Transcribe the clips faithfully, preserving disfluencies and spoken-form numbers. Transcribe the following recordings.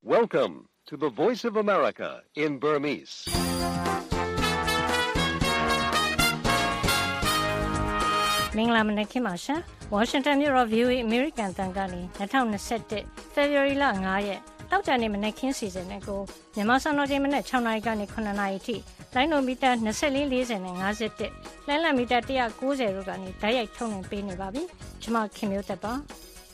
Welcome to the Voice of America in Burmese. ။မင်္ဂလာမနက်ခင်းပါရှင်။ Washington မြို့တော် V O A American တန်ကနေ၂၀၂၁ February လ၅ရက်တောက်ကြနေမနက်ခင်းစီစဉ်တဲ့ကိုမြန်မာစံတော်ချိန်မနက်၆နာရီကနေ၇နာရီထိလိုင်းနိုမီတာ၂၄ ၄၀နဲ့၅၁လိုင်းလံမီတာ၁၉၀တို့ကနေဓာတ်ရိုက်ထုတ်လွှင့်ပေးနေပါပြီ။ကျွန်မခင်မျိုးသက်ပါ။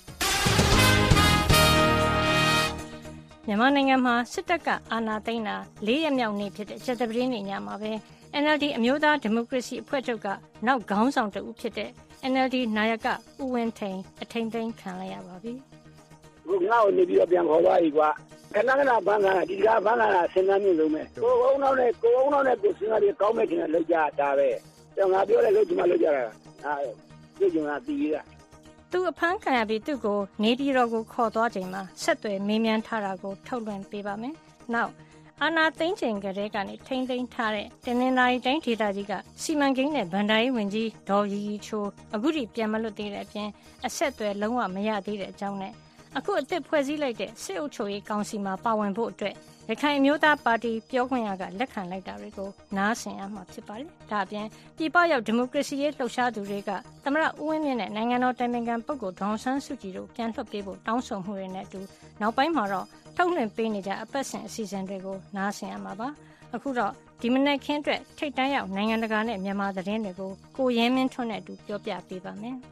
မြန်မာနိုင်ငံမှာစစ်တပ်ကအာဏာသိမ်းတာ၄ရက်မြောက်နေ့ဖြစ်တဲ့ကြာသပတေးနေ့ညမှာပဲ N L D အမျိုးသားဒီမိုကရေစီအဖွဲ့ချုပ်ကနောက်ခေါင်းဆောင်တဦးဖြစ်တဲ့ N L D နာယကဦးဝင်းထိန်အထိန်သိမ်းခံလိုက်ရပါပြီ။ကိုငါ့ကိုနေပြီးတော့ပြန်ခေါ်သွားပြီကွာ။ခဏခဏဘန်းကဒီကဘန်းကစဉ်းစားမျိုးလုံးမဲ့။ကိုကုန်းတော့နဲ့ကိုကုန်းတော့နဲ့ကိုစဉ်းစားပြီးကောင်းမဲ့ခင်လောက်ကြတာပဲ။ကျွန်တော်ငါပြောတယ်လို့ဒီမှာလောက်ကြတာ။ဟာသူ့ကျွန်တော်တီးရ။သူအဖမ်းခံရပြီးသူ့ကိုနေပြည်တော်ကိုခေါ်သွားချိန်မှာဆက်သွယ်မေးမြန်းထားတာကိုထုတ်လွှင့်ပေးပါမယ်။နောက်အာနာသိန်းချိန်ကလေးကနေထိမ့်သိမ်းထားတဲ့တင်းနှင်းသားတိုင်းဒေသကြီးကစီမံကိန်းနဲ့ဗန်ဒါရေးဝင်ကြီးဒေါ်ရီရီချိုးအခုထိပြန်မလွတ်သေးတဲ့အပြင်အဆက်အသွယ်လုံးဝမရသေးတဲ့အကြောင်းနဲ့အခုအသစ်ဖွဲ့စည်းလိုက်တဲ့စစ်အုပ်ချုပ်ရေးကောင်စီမှာပါဝင်ဖို့အတွက်ရခိုင်အမျိုးသားပါတီပြောခွင့်ရကလက်ခံလိုက်တာတွေကိုနားဆင်ရမှာဖြစ်ပါတယ်။ဒါအပြင်ပြည်ပရောက်ဒီမိုကရေစီရေးလှုပ်ရှားသူတွေကသမရဦးဝင်းမြင့်နဲ့နိုင်ငံတော်တိုင်ပင်ခံပုဂ္ဂိုလ်ဒေါအောင်ဆန်းစုကြည်တို့ပြန်လွှတ်ပေးဖို့တောင်းဆိုမှုတွေနဲ့အတူနောက်ပိုင်းမှာတော့ထုတ်လွှင့်ပေးနေကြအပတ်စဉ်အစီအစဉ်တွေကိုနားဆင်ရမှာပါ။အခုတော့ဒီမနက်ခင်းအတွက်ထိတ်တန်းရောက်နိုင်ငံတကာနဲ့မြန်မာသတင်းတွေကိုကိုရဲမင်းထွန်းနဲ့အတူပြောပြပေးပါမယ်။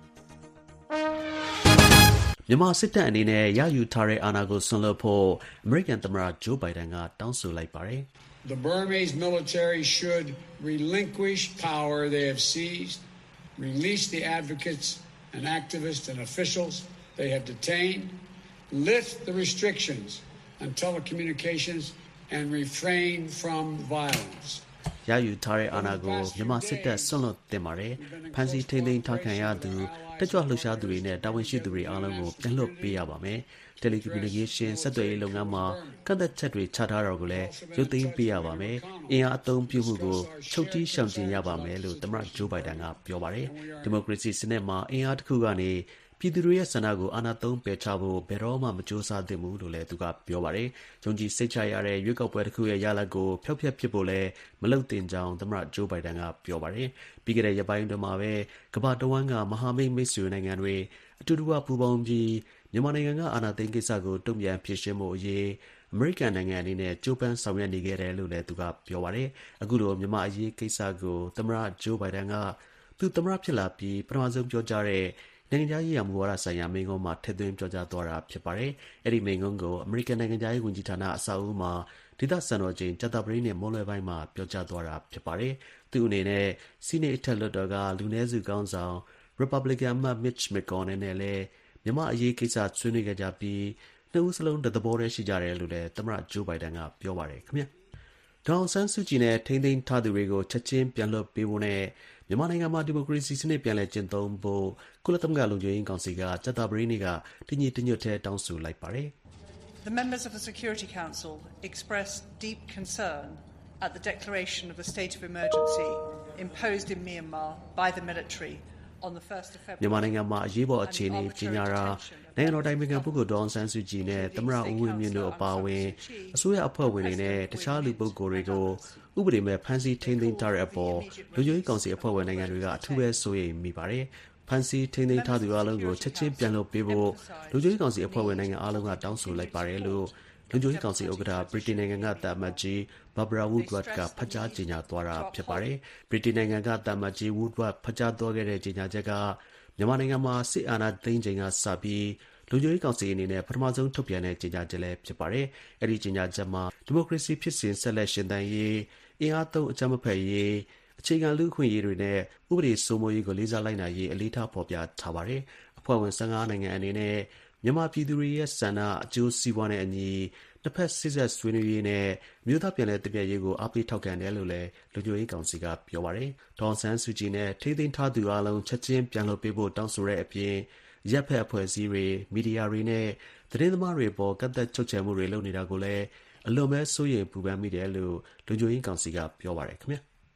မြန်မာစစ်တပ်အနေနဲ့ရယူထားတဲ့အာဏာကိုဆွန့်လွတ်ဖို့အမေရိကန်သမ္မတဂျိုးဘိုင်ဒန်ကတောင်းဆိုလိုက်ပါတယ်။ The Burmese military should relinquish power they have seized, release the advocates and activists and officials they have detained, lift the restrictions on telecommunications and refrain from violence. ရယူထားတဲ့အာဏာကိုမြန်မာစစ်တပ်ဆွန့်လွတ်သင့်ပါတယ်။ဖမ်းဆီးထိန်းသိမ်းထားခံရသူတက်ကြွလှုပ်ရှားသူတွေနဲ့တာဝန်ရှိသူတွေအားလုံးကိုပြန်လွှတ်ပေးရပါမယ်။ Telecommunication ဆက်သွယ်ရေးလုပ်ငန်းမှာကန့်သက်ချက်တွေချထားတာကိုလည်းရုပ်သိမ်းပေးရပါမယ်။အင်အားအသုံးပြုမှုကိုချုပ်တီးရှောင်ကျဉ်ရပါမယ်လို့သမ္မတဂျိုးဘိုင်ဒန်ကပြောပါတယ်။ဒီမိုကရေစီစနစ်မှာအင်အားတစ်ခုကနေပြည်သူတွေရဲ့ဆန္ဒကိုအာဏာသုံးပယ်ချဖို့ဘယ်တော့မှမကြိုးစားသင့်ဘူးလို့လည်းသူကပြောပါတယ်။ဂျုံကြီးစိတ်ချရတဲ့ရွေးကောက်ပွဲတစ်ခုရဲ့ရလဒ်ကိုဖျောက်ဖျက်ဖြစ်ဖို့လည်းမလုပ်သင့်ကြောင်းသမ္မတဂျိုးဘိုင်ဒန်ကပြောပါတယ်။ပြီးခဲ့တဲ့ရက်ပိုင်းတွင်မှာပဲကမ္ဘာတဝန်းကမဟာမိတ်မိတ်ဆွေနိုင်ငံတွေအတူတူပူးပေါင်းပြီးမြန်မာနိုင်ငံကအာဏာသိမ်းကိစ္စကိုတုံ့ပြန်ဖြေရှင်းဖို့အရေးအမေရိကန်နိုင်ငံအနေနဲ့ကြိုးပမ်းဆောင်ရွက်နေခဲ့တယ်လို့လည်းသူကပြောပါတယ်။အခုလိုမြန်မာအရေးကိစ္စကိုသမ္မတဂျိုးဘိုင်ဒန်ကသူသမ္မတဖြစ်လာပြီးပထမဆုံးပြောကြားတဲ့နိုင်ငံခြားရေးရာမူဝါဒဆိုင်ရာမိန့်ခွန်းမှာထည့်သွင်းပြောကြားသွားတာဖြစ်ပါတယ်။အဲ့ဒီမိန့်ခွန်းကိုအမေရိကန်နိုင်ငံခြားရေးဝန်ကြီးဌာနအဆောက်အဦမှာဒေသစံတော်ချိန်ကြာသပတေးနေ့မွန်းလွဲပိုင်းမှာပြောကြားသွားတာဖြစ်ပါတယ်။သူ့အနေနဲ့စီးနိတ်အထက်လွှတ်တော်ကလူနည်းစုခေါင်းဆောင် Republican အမတ် Mitch McConnell နဲ့လည်းမြန်မာအရေးကိစ္စဆွေးနွေးကြပြီးနှစ်ဦးစလုံးသဘောတည်းရှိကြတယ်လို့လည်းသမ္မတဂျိုးဘိုင်ဒန်ကပြောပါတယ်ခင်ဗျာ။ဒေါအောင်ဆန်းစုကြည်နဲ့ထိန်းသိမ်းထားသူတွေကိုချက်ချင်းပြန်လွှတ်ပေးဖို့နဲ့မြန်မာနိုင်ငံမှာဒီမိုကရေစီစနစ်ပြန်လည်ကျင့်သုံးဖို့ကုလသမဂ္ဂလုံခြုံရေးကောင်စီကကြာသပတေးနေ့ကတညီတညွတ်တည်းတောင်းဆိုလိုက်ပါတယ်။ The members of the Security Council expressed deep concern at the declaration of a state of emergency imposed in Myanmar by the military on the first of February မြန်မာနိုင်ငံမှာအရေးပေါ်အခြေအနေကြီးညာတာနိုင်ငံတော်တိုင်ပင်ခံပုဂ္ဂိုလ်ဒေါအောင်ဆန်းစုကြည်နဲ့သမ္မတဦးဝင်းမြင့်တို့အပါအဝင်အစိုးရအဖွဲ့ဝင်တွေနဲ့တခြားလူပုဂ္ဂိုလ်တွေကိုဥပဒေမဲ့ဖမ်းဆီးထိန်းသိမ်းထားတဲ့အပေါ်လူမျိုးရေးကောင်စီအဖွဲ့ဝင်နိုင်ငံတွေကအထူးပဲစိုးရိမ်မိပါတယ်။ဖမ်းဆီးထိန်းသိမ်းထားသူအလုံးကိုချက်ချင်းပြန်လွှတ်ပေးဖို့လူမျိုးရေးကောင်စီအဖွဲ့ဝင်နိုင်ငံအလုံးကတောင်းဆိုလိုက်ပါတယ်လို့လူမျိုးရေးကောင်စီဥက္ကဋ္ဌဗြိတိန်နိုင်ငံကတာမတ်ကြီး Barbara Woodward ကဖတ်ကြားကြေညာသွားတာဖြစ်ပါတယ်။ဗြိတိန်နိုင်ငံကတာမတ်ကြီး Woodward ဖတ်ကြားသွားခဲ့တဲ့ကြေညာချက်ကမြန်မာနိုင်ငံမှာစစ်အာဏာသိမ်းချိန်ကစပြီးလူမျိုးရေးကောင်စီအနေနဲ့ပထမဆုံးထုတ်ပြန်တဲ့ကြေညာချက်လည်းဖြစ်ပါတယ်။အဲဒီကြေညာချက်မှာဒီမိုကရေစီဖြစ်စဉ်ဆက်လက်ရှင်သန်ရေးအင်အားသုံးအကြမ်းမဖက်ရေးအခြေခံလူ့အခွင့်အရေးတွေနဲ့ဥပဒေစိုးမိုးရေးကိုလေးစားလိုက်နာရေးအလေးထားဖော်ပြထားပါတယ်။အဖွဲ့ဝင်၁၅နိုင်ငံအနေနဲ့မြန်မာပြည်သူတွေရဲ့ဆန္ဒအကျိုးစီးပွားနဲ့အညီတစ်ဖက်စစ်ဆက်ဆွေးနွေးရေးနဲ့မြို့သားပြန်လည်တည်မြဲရေးကိုအားပေးထောက်ခံတယ်လို့လည်းလူမျိုးရေးကောင်စီကပြောပါတယ်။ဒေါအောင်ဆန်းစုကြည်နဲ့ထိန်းသိမ်းထားသူအလုံးချက်ချင်းပြန်လွှတ်ပေးဖို့တောင်းဆိုတဲ့အပြင်ရပ်ဖက်အဖွဲ့အစည်းတွေမီဒီယာတွေနဲ့သတင်းသမားတွေပေါ်ကန့်သက်ချုပ်ချယ်မှုတွေလုပ်နေတာကိုလည်းအလွန်ပဲစိုးရိမ်ပူပန်မိတယ်လို့လူမျိုးရေးကောင်စီကပြောပါတယ်ခင်ဗျာ။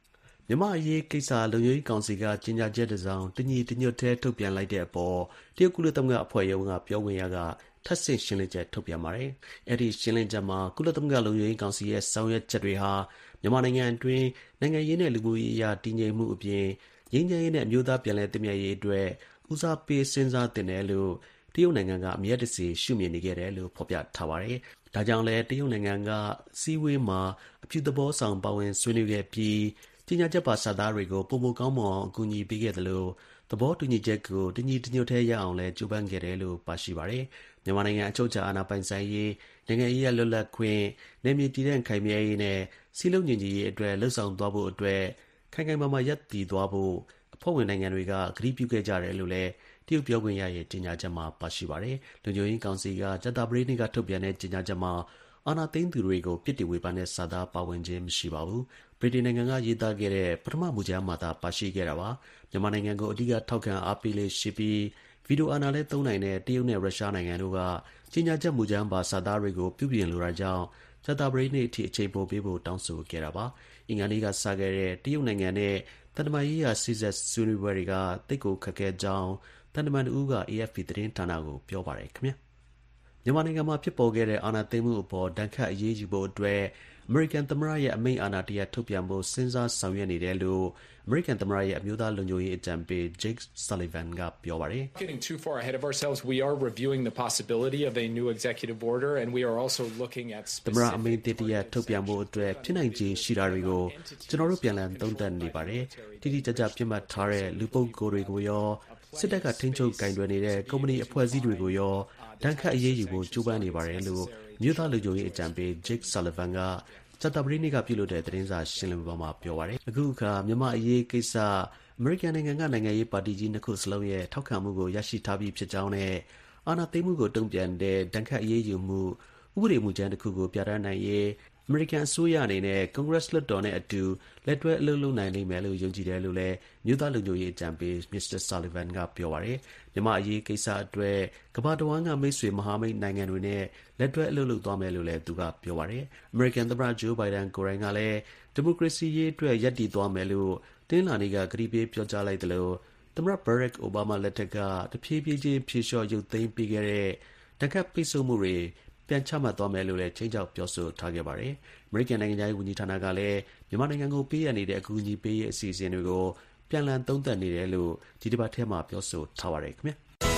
မြန်မာအရေးကိစ္စလုံခြုံရေးကောင်စီကကြေညာချက်တစ်စောင်တညီတညွတ်ထဲထုတ်ပြန်လိုက်တဲ့အပေါ်တရုတ်ကုလသမဂ္ဂအဖွဲ့ရုံးကပြောခွင့်ရကထပ်ဆင့်ရှင်းလင်းချက်ထုတ်ပြန်ပါတယ်။အဲ့ဒီရှင်းလင်းချက်မှာကုလသမဂ္ဂလုံခြုံရေးကောင်စီရဲ့ဆောင်ရွက်ချက်တွေဟာမြန်မာနိုင်ငံအတွင်းနိုင်ငံရေးနဲ့လူမှုရေးအရာတည်ငြိမ်မှုအပြင်ငြိမ်းချမ်းရေးနဲ့အမျိုးသားပြန်လည်တည်မြဲရေးအတွက်ဦးစားပေးစဉ်းစားတင်တယ်လို့တရုတ်နိုင်ငံကအမြဲတစေရှုမြင်နေခဲ့တယ်လို့ဖော်ပြထားပါတယ်။ဒါကြောင့်လဲတရုတ်နိုင်ငံကစီးဝေးမှာအပြုသဘောဆောင်ပါဝင်ဆွေးနွေးခဲ့ပြီးကြေညာချက်ပါစာသားတွေကိုပုံမကောင်းမွန်အကူအညီပေးခဲ့တယ်လို့သဘောတူညီချက်ကိုတညီတညွတ်ထဲရအောင်လဲကြိုးပမ်းခဲ့တယ်လို့ပါရှိပါတယ်။မြန်မာနိုင်ငံအချုပ်အခြာအာဏာပိုင်ဆိုင်ရေးနိုင်ငံရေးရလွတ်လပ်ခွင့်နယ်မြေတည်တဲ့ခိုင်မြဲရေးနဲ့စီးလုံးညီညီရေးအတွက်လှုပ်ဆောင်သွားဖို့အတွက်ခိုင်ခိုင်မာမာရပ်တည်သွားဖို့အဖွဲ့ဝင်နိုင်ငံတွေကကတိပြုခဲ့ကြတယ်လို့လဲတရုတ်ပြောခွင့်ရရဲ့ကြေညာချက်မှာပါရှိပါတယ်။လူမျိုးရေးကောင်စီကဂျတာပရိနိကထုတ်ပြန်တဲ့ကြေညာချက်မှာအာဏာသိမ်းသူတွေကိုပြစ်တင်ဝေဖန်တဲ့စာသားပါဝင်ခြင်းမရှိပါဘူး။ဗြိတိန်နိုင်ငံကရေးသားခဲ့တဲ့ပထမမူကြမ်းမှာသာပါရှိခဲ့တာပါ။မြန်မာနိုင်ငံကိုအဓိကထောက်ခံအားပေးလေးရှိပြီးဗီဒီယိုအာဏာလည်းသုံးနိုင်တဲ့တရုတ်နဲ့ရုရှားနိုင်ငံတို့ကကြေညာချက်မူကြမ်းပါစာသားတွေကိုပြုပြင်လိုတာကြောင့်ဂျတာပရိနိအထိအချိန်ပိုပေးဖို့တောင်းဆိုခဲ့တာပါ။အင်္ဂါနေ့ကစခဲ့တဲ့တရုတ်နိုင်ငံနဲ့တန်တမာရေးရာစီဆက်ဆွေးနွေးပွဲတွေကတိတ်ကိုခက်ခဲကြောင်းတန်တမန်ဦးက အေအက်ဖ်ပီ သတင်းဌာနကိုပြောပါတယ်ခင်ဗျာမြန်မာနိုင်ငံမှာဖြစ်ပေါ်ခဲ့တဲ့အာဏာသိမ်းမှုအပေါ်ဒဏ်ခတ်အရေးယူဖို့အတွက်အမေရိကန်သမ္မတရဲ့အမိန့်အာဏာတရားထုတ်ပြန်ဖို့စဉ်းစားဆောင်ရွက်နေတယ်လို့အမေရိကန်သမ္မတရဲ့အမျိုးသားလုံခြုံရေးအကြံပေး Jake Sullivan ကပြောပါတယ် Getting too far ahead of ourselves, we are reviewing the possibility of a new executive order and we are also looking at specific သမ္မတအမိန့်တရားထုတ်ပြန်ဖို့အတွက်ဖြစ်နိုင်ခြေရှိတာတွေကိုကျွန်တော်တို့ပြန်လည်သုံးသပ်နေပါတယ်တိတိကျကျပြတ်မှတ်ထားတဲ့လူပုဂ္ဂိုလ်တွေကိုရောစစ်တပ်ကထိန်းချုပ်ကင်တွယ်နေတဲ့ကုမ္ပဏီအဖွဲ့အစည်းတွေကိုရောဒဏ်ခတ်အရေးယူဖို့ကြိုးပမ်းနေပါတယ်လို့မြို့သားလူမျိုးရေးအကြံပေး Jake Sullivan ကဂျတာပရိနိကပြုလုပ်တဲ့သတင်းစာရှင်းလင်းပွဲမှာပြောပါတယ်။အခုအခါမြန်မာအရေးကိစ္စအမေရိကန်နိုင်ငံကနိုင်ငံရေးပါတီကြီးနှစ်ခုစလုံးရဲ့ထောက်ခံမှုကိုရရှိထားပြီးဖြစ်ကြောင်းနဲ့အာဏာသိမ်းမှုကိုတုံ့ပြန်တဲ့ဒဏ်ခတ်အရေးယူမှုဥပဒေမူကြမ်းတစ်ခုကိုပြဋ္ဌာန်းနိုင်ရေးအမေရိကန်အစိုးရအနေနဲ့ကွန်ဂရက်လွှတ်တော်နဲ့အတူလက်တွဲအလုပ်လုပ်နိုင်လိမ့်မယ်လို့ယုံကြည်တယ်လို့လည်းမြို့သားလူမျိုးရေးအကြံပေး မစ္စတာ Sullivan ကပြောပါတယ်။မြန်မာအရေးကိစ္စအတွက်ကမ္ဘာတစ်ဝန်းကမိတ်ဆွေမဟာမိတ်နိုင်ငံတွေနဲ့လက်တွဲအလုပ်လုပ်သွားမယ်လို့လည်းသူကပြောပါတယ်။အမေရိကန်သမ္မတဂျိုးဘိုင်ဒန်ကိုယ်တိုင်ကလည်းဒီမိုကရေစီရေးအတွက်ရပ်တည်သွားမယ်လို့တင်းလာနေကကတိပေးပြောကြားလိုက်တယ်လို့သမ္မတဘရက်အိုဘားမားလက်ထက်ကတဖြည်းဖြည်းချင်းဖြေလျှော့ရုပ်သိမ်းပေးခဲ့တဲ့တက္ကပ်ပိတ်ဆို့မှုတွေပြန်ချမှတ်သွားမယ်လို့လည်းချိန်ချောက်ပြောဆိုထားခဲ့ပါတယ်။အမေရိကန်နိုင်ငံသားရေးဝန်ကြီးဌာနကလည်းမြန်မာနိုင်ငံကိုပေးရနေတဲ့အကူအညီပေးရေးအစီအစဉ်တွေကိုပြန်လည်သုံးသပ်နေတယ်လို့ဒီတစ်ပတ်ထဲမှာပြောဆိုထားပါတယ်ခင်ဗျာ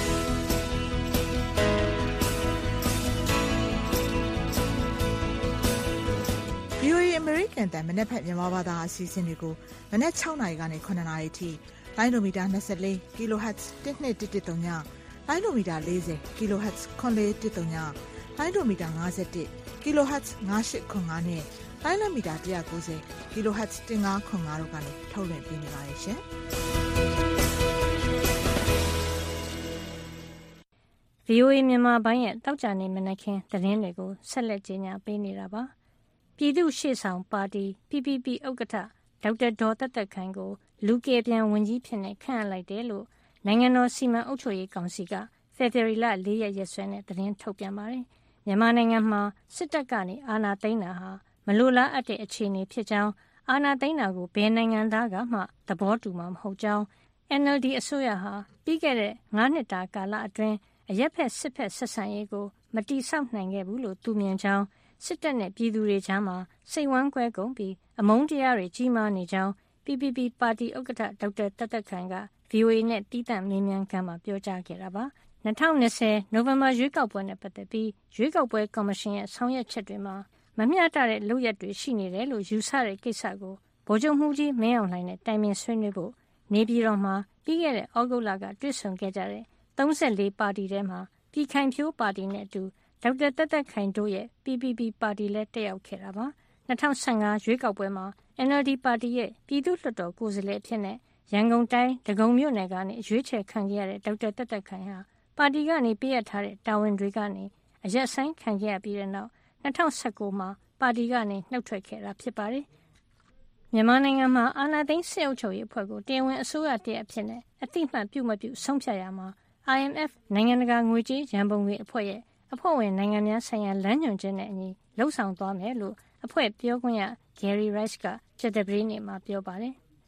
။ ဗီအိုအေ American တန်မနက်ဖြန်မြန်မာဘာသာအစီအစဉ်တွေကိုမနက်၆နာရီကနေခုနှစ်နာရီထိလိုင်းဒိုမီတာ၂၄ kHz တစ်နှစ်တစ်တစ်သုံးညလိုင်းဒိုမီတာ၄၀ kHz ခွန်လေးတစ်သုံးညလိုင်းဒိုမီတာ၅၁ kHz ၅၈ခွန်၅နဲ့လိုင်းလမီတာ၁၉၀ kHz ၁၅ခွန်၅တို့ကနေထုတ်လွှင့်ပေးနေပါတယ်ရှင်။ဗွီအိုအေ မြန်မာပိုင်းရဲ့တောက်ကြနေမနက်ခင်းသတင်းတွေကိုဆက်လက်ကြီးညာပေးနေတာပါ။ပြည်သူ့ရှေ့ဆောင်ပါတီ ပီပီပီ ဥက္ကဋ္ဌဒေါက်တာဒေါ်သက်သက်ခိုင်ကိုလူကယ်ပြန်ဝန်ကြီးဖြစ်နေခန့်အပ်လိုက်တယ်လို့နိုင်ငံတော်စီမံအုပ်ချုပ်ရေးကောင်စီကဖေဖော်ဝါရီလ၄ရက်ရက်စွဲနဲ့သတင်းထုတ်ပြန်ပါတယ်။မြန်မာနိုင်ငံမှာစစ်တပ်ကနေအာဏာသိမ်းတာဟာမလိုလားအပ်တဲ့အခြေအနေဖြစ်ကြောင်းအာဏာသိမ်းတာကိုဘယ်နိုင်ငံသားကမှသဘောတူမှာမဟုတ်ကြောင်း အန်အယ်လ်ဒီ အစိုးရဟာပြီးခဲ့တဲ့၅နှစ်တာကာလအတွင်းအရက်ဖက်စစ်ဖက်ဆက်ဆံရေးကိုမတိဆောက်နိုင်ခဲ့ဘူးလို့သူမြင်ကြောင်းစစ်တပ်နဲ့ပြည်သူတွေကြားမှာစိတ်ဝမ်းကွဲကုန်ပြီးအမုန်းတရားတွေကြီးမားနေကြောင်း ပီပီပီ ပါတီဥက္ကဋ္ဌဒေါက်တာသက်သက်ခိုင်က ဗွီအိုအေနဲ့တီးသန့်မေးမြန်းခန်းမှာပြောကြားခဲ့တာပါ။၂၀၂၀နိုဝင်ဘာရွေးကောက်ပွဲနဲ့ပတ်သက်ပြီးရွေးကောက်ပွဲကော်မရှင်ရဲ့ဆောင်ရွက်ချက်တွေမှာမမျှတတဲ့လုပ်ရပ်တွေရှိနေတယ်လို့ယူဆတဲ့ကိစ္စကိုဗိုလ်ချုပ်မှူးကြီးမင်းအောင်လှိုင်နဲ့တိုင်ပင်ဆွေးနွေးဖို့နေပြည်တော်မှာပြီးခဲ့တဲ့ဩဂုတ်လကတွေ့ဆုံခဲ့ကြတဲ့၃၄ပါတီထဲမှာပြည်ခိုင်ဖြိုးပါတီနဲ့အတူဒေါက်တာသက်သက်ခိုင်တို့ရဲ့ ပီပီပီ ပါတီလည်းတက်ရောက်ခဲ့တာပါ။၂၀၁၅ရွေးကောက်ပွဲမှာ အန်အယ်လ်ဒီ ပါတီရဲ့ပြည်သူ့လွှတ်တော်ကိုယ်စားလှယ်အဖြစ်နဲ့ရန်ကုန်တိုင်းဒဂုံမြို့နယ်ကနေရွေးချယ်ခံခဲ့ရတဲ့ဒေါက်တာသက်သက်ခိုင်ဟာပါတီကနေပေးအပ်ထားတဲ့တာဝန်တွေကနေအရက်ဆိုင်ခံခဲ့ရပြီးတဲ့နောက်၂၀၁၉မှာပါတီကနေနှုတ်ထွက်ခဲ့တာဖြစ်ပါတယ်။မြန်မာနိုင်ငံမှာအာဏာသိမ်းစစ်အုပ်ချုပ်ရေးအဖွဲ့ကိုတရားဝင်အစိုးရတရက်အဖြစ်နဲ့အတိအမှတ်ပြုမပြုဆုံးဖြတ်ရမှာ အိုင်အမ်အက်ဖ် နိုင်ငံတကာငွေကြေးရန်ပုံငွေအဖွဲ့ရဲ့အဖွဲ့ဝင်နိုင်ငံများဆိုင်ရာလမ်းညွှန်ချက်နဲ့အညီလှုပ်ဆောင်သွားမယ်လို့အဖွဲ့ပြောခွင့်ရ Gary Rice ကကြာသပတေးနေ့မှာပြောပါတယ်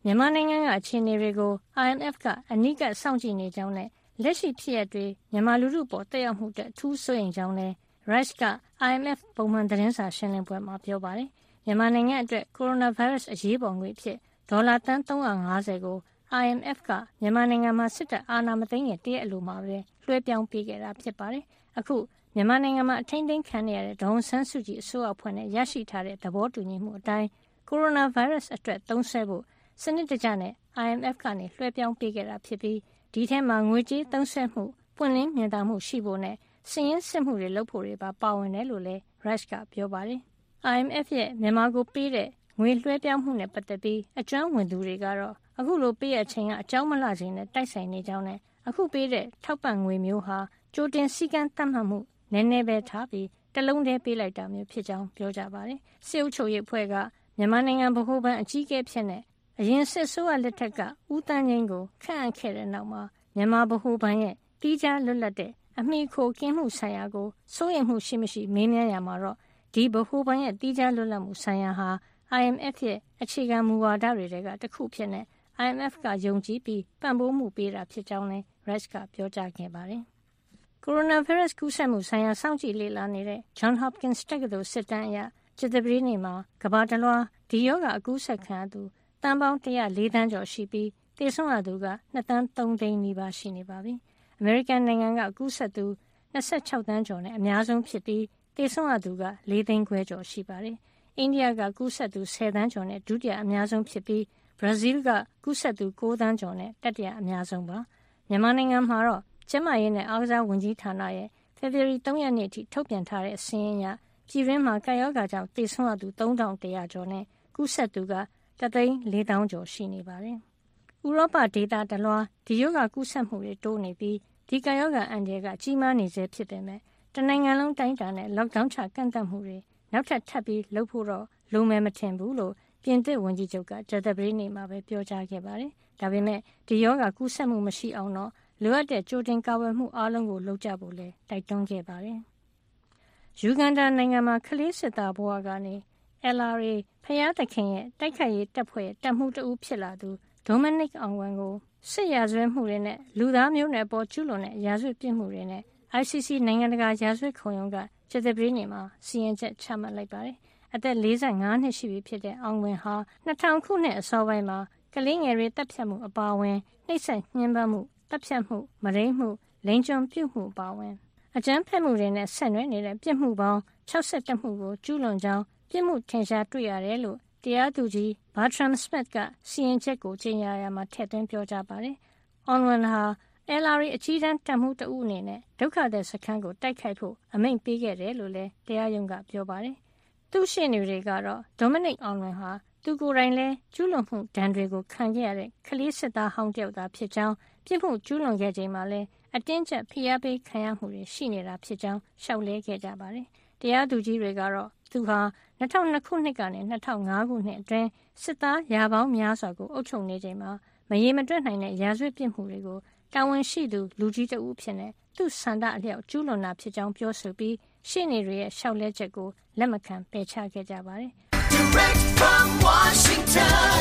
မြန်မာနိုင်ငံကအခြေအနေတွေကို I M F ကအနီးကပ်စောင့်ကြည့်နေကြောင်းနဲ့လက်ရှိဖြစ်ရပ်တွေမြန်မာလူထုပေါ်တက်ရောက်မှုတဲ့အထူးစိုးရိမ်ကြောင်းလည်း Rice က I M F ပုံမှန်သတင်းစာရှင်းလင်းပွဲမှာပြောပါတယ်။မြန်မာနိုင်ငံအတွက်ကိုရိုနာဗိုင်းရပ်စ်အရေးပေါ်ငွေအဖြစ်ဒေါ်လာသန်းသုံးရာ၅ဆယ်ကို I M F ကမြန်မာနိုင်ငံမှာစစ်တပ်အာဏာမသိမ်းခင်တရက်အလိုမှာပဲလွှဲပြောင်းပေးခဲ့တာဖြစ်ပါတယ်။အခုမြန်မာနိုင်ငံမှာအထိန်းသိမ်းခံနေရတဲ့ဒေါ်အောင်ဆန်းစုကြည်အစိုးရအဖွဲ့နဲ့ရရှိထားတဲ့သဘောတူညီမှုအတိုင်းကိုရိုနာဗိုင်းရပ်စ်အတွက်သုံးစွဲဖို့စနစ်တကျနဲ့ I M F ကနေလွှဲပြောင်းပေးခဲ့တာဖြစ်ပြီးဒီထဲမှာငွေကြေးသုံးစွဲမှုပွင့်လင်းမြင်သာမှုရှိဖို့နဲ့စည်ရင်းစစ်မှုတွေလုပ်ဖို့တွေပါပါဝင်တယ်လို့လည်း Rice ကပြောပါတယ်။ I M F ရဲ့မြန်မာကိုပေးတဲ့ငွေလွှဲပြောင်းမှုနဲ့ပတ်သက်ပြီးအကျွမ်းဝင်သူတွေကတော့အခုလိုပေးရချိန်ကအကြောင်းမလှချိန်နဲ့တိုက်ဆိုင်နေကြောင်းနဲ့အခုပေးတဲ့ထောက်ပံ့ငွေမျိုးဟာကြိုတင်စည်းကမ်းသတ်မှတ်မှုနည်းနည်းပဲထားပြီးတလုံးတည်းပေးလိုက်တာမျိုးဖြစ်ကြောင်းပြောကြပါတယ်။စစ်အုပ်ချုပ်ရေးအဖွဲ့ကမြန်မာနိုင်ငံဗဟိုဘဏ်အကြီးအကဲဖြစ်တဲ့အရင်စစ်ဆိုးရလက်ထက်ကဦးတန်းငိမ့်ကိုခန့်အပ်ခဲ့တဲ့နောက်မှာမြန်မာဗဟိုဘဏ်ရဲ့တီးခြားလွတ်လပ်တဲ့အမိခိုကင်းမှုဆိုင်ရာကိုစိုးရိမ်မှုရှိမရှိမေးမြန်းရမှာတော့ဒီဗဟိုဘဏ်ရဲ့တီးခြားလွတ်လပ်မှုဆိုင်ရာဟာ I M F ရဲ့အခြေခံမူဝါဒတွေကတစ်ခုဖြစ်နေ I M F ကယုံကြည်ပြီးပံ့ပိုးမှုပေးတာဖြစ်ကြောင်းလည်း Rice ကပြောကြားခဲ့ပါတယ်။ ကိုရိုနာဗိုင်းရပ်စ်ကူးစက်မှုဆိုင်ရာစောင့်ကြည့်လေ့လာနေတဲ့ Johns Hopkins တက္ကသိုလ်စစ်တမ်းအရကြာသပတေးနေ့မှာကမ္ဘာတလွှားဒီရောဂါအကူးစက်ခံရသူတန်ပေါင်း၁၀၄သန်းကျော်ရှိပြီးသေဆုံးရသူက၂သန်း၃သိန်းနီးပါးရှိနေပါပြီ။အမေရိကန်နိုင်ငံကကူးစက်သူ၂၆သန်းကျော်နဲ့အများဆုံးဖြစ်ပြီးသေဆုံးရသူက၄သိန်းခွဲကျော်ရှိပါတယ်။အိန္ဒိယကကူးစက်သူ၁၀သန်းကျော်နဲ့ဒုတိယအများဆုံးဖြစ်ပြီးဘရာဇီးကကူးစက်သူ၉သန်းကျော်နဲ့တတိယအများဆုံးပါ။မြန်မာနိုင်ငံမှာတော့ကျန်းမာရေးနဲ့အားကစားဝန်ကြီးဌာနရဲ့ဖေဖေါ်ဝါရီ၃ရက်နေ့အထိထုတ်ပြန်ထားတဲ့စာရင်းအရပြည်တွင်းမှာကာရောဂါကြောင့်သေဆုံးရသူ၃ထောင်၁ရာကျော်နဲ့ကူးစက်သူကတသိန်း၄သောင်းကျော်ရှိနေပါတယ်။ဥရောပဒေသတလွှားဒီရောဂါကူးစက်မှုတွေတိုးနေပြီးဒီကာရောဂါအန္တရာယ်ကကြီးမားနေစေဖြစ်ပေမဲ့တနိုင်ငံလုံးတိုင်းတာနဲ့ lockdown ချကန့်သတ်မှုတွေနောက်ထပ်ထပ်ပြီးလုပ်ဖို့တော့လိုမယ်မထင်ဘူးလို့ပြင်သစ်ဝန်ကြီးချုပ်ကကြာသပတေးနေ့မှာပဲပြောကြားခဲ့ပါတယ်။ဒါပေမဲ့ဒီရောဂါကူးစက်မှုမရှိအောင်တော့လိုအပ်တဲ့ကြိုတင်ကာကွယ်မှုအားလုံးကိုလုပ်ကြဖို့လည်းတိုက်တွန်းခဲ့ပါတယ်။ယူဂန်ဒါနိုင်ငံမှာကလေးစစ်သားဘဝကနေ L R A ဖျားသခင်ရဲ့တိုက်ခိုက်ရေးတပ်ဖွဲ့တပ်မှုတအုပ်ဖြစ်လာသူဒိုမနစ်အောင်ဝန်ကိုစစ်ရာဇဝတ်မှုတွေနဲ့လူသားမျိုးနွယ်ပေါ်ကျူးလွန်တဲ့ရာဇဝတ်ပြစ်မှုတွေနဲ့ I C C နိုင်ငံတကာရာဇဝတ်ခုံရုံးကကြာသပတေးနေ့မှာစီရင်ချက်ချမှတ်လိုက်ပါတယ်။အသက်၄၅နှစ်ရှိပြီဖြစ်တဲ့အောင်ဝန်ဟာ၂၀၀၀ခုနှစ်အစောပိုင်းမှာကလေးငယ်တွေတပ်ဖြတ်မှုအပါအဝင်နှိပ်စက်ညှဉ်းပန်းမှုတပ်ဖြတ်မှုမုဒိမ်းမှုလိင်ကျွန်ပြုမှုအပါအဝင်အကြမ်းဖက်မှုတွေနဲ့ဆက်နွယ်နေတဲ့ပြစ်မှုပေါင်း၆၁မှုကိုကျူးလွန်ကြောင်းပြစ်မှုထင်ရှားတွေ့ရတယ်လို့တရားသူကြီး Bertram Smith ကစီရင်ချက်ကိုကြေညာရာမှာထည့်သွင်းပြောကြားပါတယ်။ Onwen ဟာ L R A အကြီးတန်းတပ်မှုတဦးအနေနဲ့ဒုက္ခသည်စခန်းကိုတိုက်ခိုက်ဖို့အမိန့်ပေးခဲ့တယ်လို့လည်းတရားရုံးကပြောပါတယ်။သူ့ရှေ့နေတွေကတော့ Dominic Onwen ဟာသူကိုယ်တိုင်လည်းကျူးလွန်မှုဒဏ်တွေကိုခံခဲ့ရတဲ့ကလေးစစ်သားဟောင်းတယောက်သာဖြစ်ကြောင်းပြစ်မှုကျူးလွန်ခဲ့ချိန်မှာလည်းအတင်းကျပ်ဖိအားပေးခံရမှုတွေရှိနေတာဖြစ်ကြောင်းရှောက်လဲခဲ့ကြပါတယ်။တရားသူကြီးတွေကတော့သူဟာ၂၀၀၂ခုနှစ်ကနေ၂၀၀၅ခုနှစ်အတွင်းစစ်သားရာပေါင်းများစွာကိုအုပ်ချုပ်နေချိန်မှာမရေမတွက်နိုင်တဲ့ရာဇဝတ်ပြစ်မှုတွေကိုတာဝန်ရှိသူလူကြီးတဦးဖြစ်နေသူ့ဆန္ဒအလျောက်ကျူးလွန်တာဖြစ်ကြောင်းပြောဆိုပြီးရှေ့နေတွေရဲ့ရှောက်လဲချက်ကိုလက်မခံပယ်ချခဲ့ကြပါတယ်။ Direct from Washington,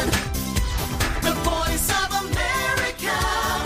the voice of America,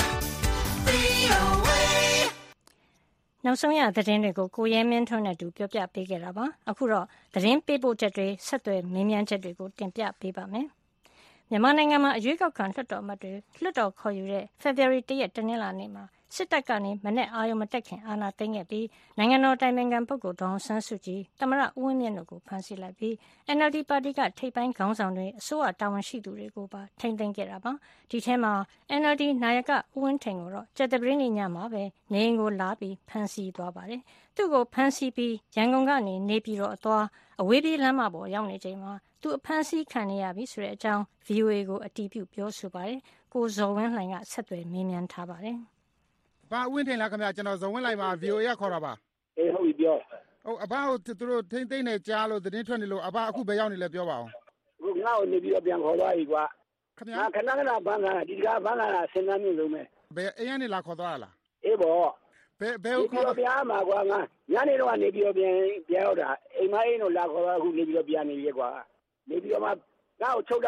V O A နောက်ဆုံးရသတင်းတွေကိုကိုရဲမင်းထွန်းနဲ့တူပြောပြပေးခဲ့တာပါအခုတော့သတင်းပေးပို့ချက်တွေဆက်သွယ်မေးမြန်းချက်တွေကိုတင်ပြပေးပါမယ်မြန်မာနိုင်ငံမှာအရွေးကောက်ခံလွှတ်တော်အမတ်တွေလွှတ်တော်ခေါ်ယူတဲ့ဖေဖေါ်ဝါရီလတစ်ရက်တနင်္လာနေ့မှာစစ်တပ်ကနေမနေ့အာရုံမတက်ခင်အာဏာသိမ်းခဲ့ပြီးနိုင်ငံတော်တိုင်ပင်ခံပုဂ္ဂိုလ်ဒေါ်အောင်ဆန်းစုကြည်သမ္မတဦးဝင်းမြင့်တို့ကိုဖမ်းဆီးလိုက်ပြီး N L D ပါတီကထိပ်ပိုင်းခေါင်းဆောင်တွေအစိုးရတာဝန်ရှိသူတွေကိုပါထိန်းသိမ်းခဲ့တာပါဒီထဲမှာ N L D နာယကဦးဝင်းထိန်ကိုတော့ကြာသပတေးနေ့ညမှာပဲနေအိမ်ကိုလာပြီးဖမ်းဆီးသွားပါတယ်သူ့ကိုဖမ်းဆီးပြီးရန်ကုန်ကနေနေပြည်တော်အသွားအဝေးပြေးလမ်းမပေါ်ရောက်နေချိန်မှာသူအဖမ်းဆီးခံရပြီဆိုတဲ့အကြောင်း V O A ကိုအတည်ပြုပြောဆိုပါတယ်ကိုဇော်ဝင်းလှိုင်ကဆက်သွယ်မေးမြန်းထားပါတယ်ဘာဝင်းထင်လားခင်ဗျာကျွန်တော်ဇုံဝင်လိုက်ပါ V O A ရခေါ်တာပါအေးဟုတ်ပြီပြောဟုတ်အဘကိုသူတို့ထိမ့်သိမ့်နေကြားလို့သတင်းထွက်နေလို့အဘအခုဘယ်ရောက်နေလဲပြောပါအောင်ခုငါ့ကိုနေပြီးတော့ပြန်ခေါ်သွားပြီကွာခင်ဗျာခဏခဏဘန်းလာဒီကဘန်းလာတာစဉ်းစားမြင်လို့မယ်ဘယ်အိမ်ကနေလာခေါ်သွားလားအေးပေါ့ဘယ်ဘယ်ကိုခေါ်ပြားမှာကွာငါညနေတော့ကနေပြီးတော့ပြန်ပြန်ရောက်တာအိမ်မအိမ်တော့လာခေါ်သွားအခုနေပြီးတော့ပြန်နေပြီကွာနေပြီးတော့မှငါ့ကိုချုပ်တာမဟ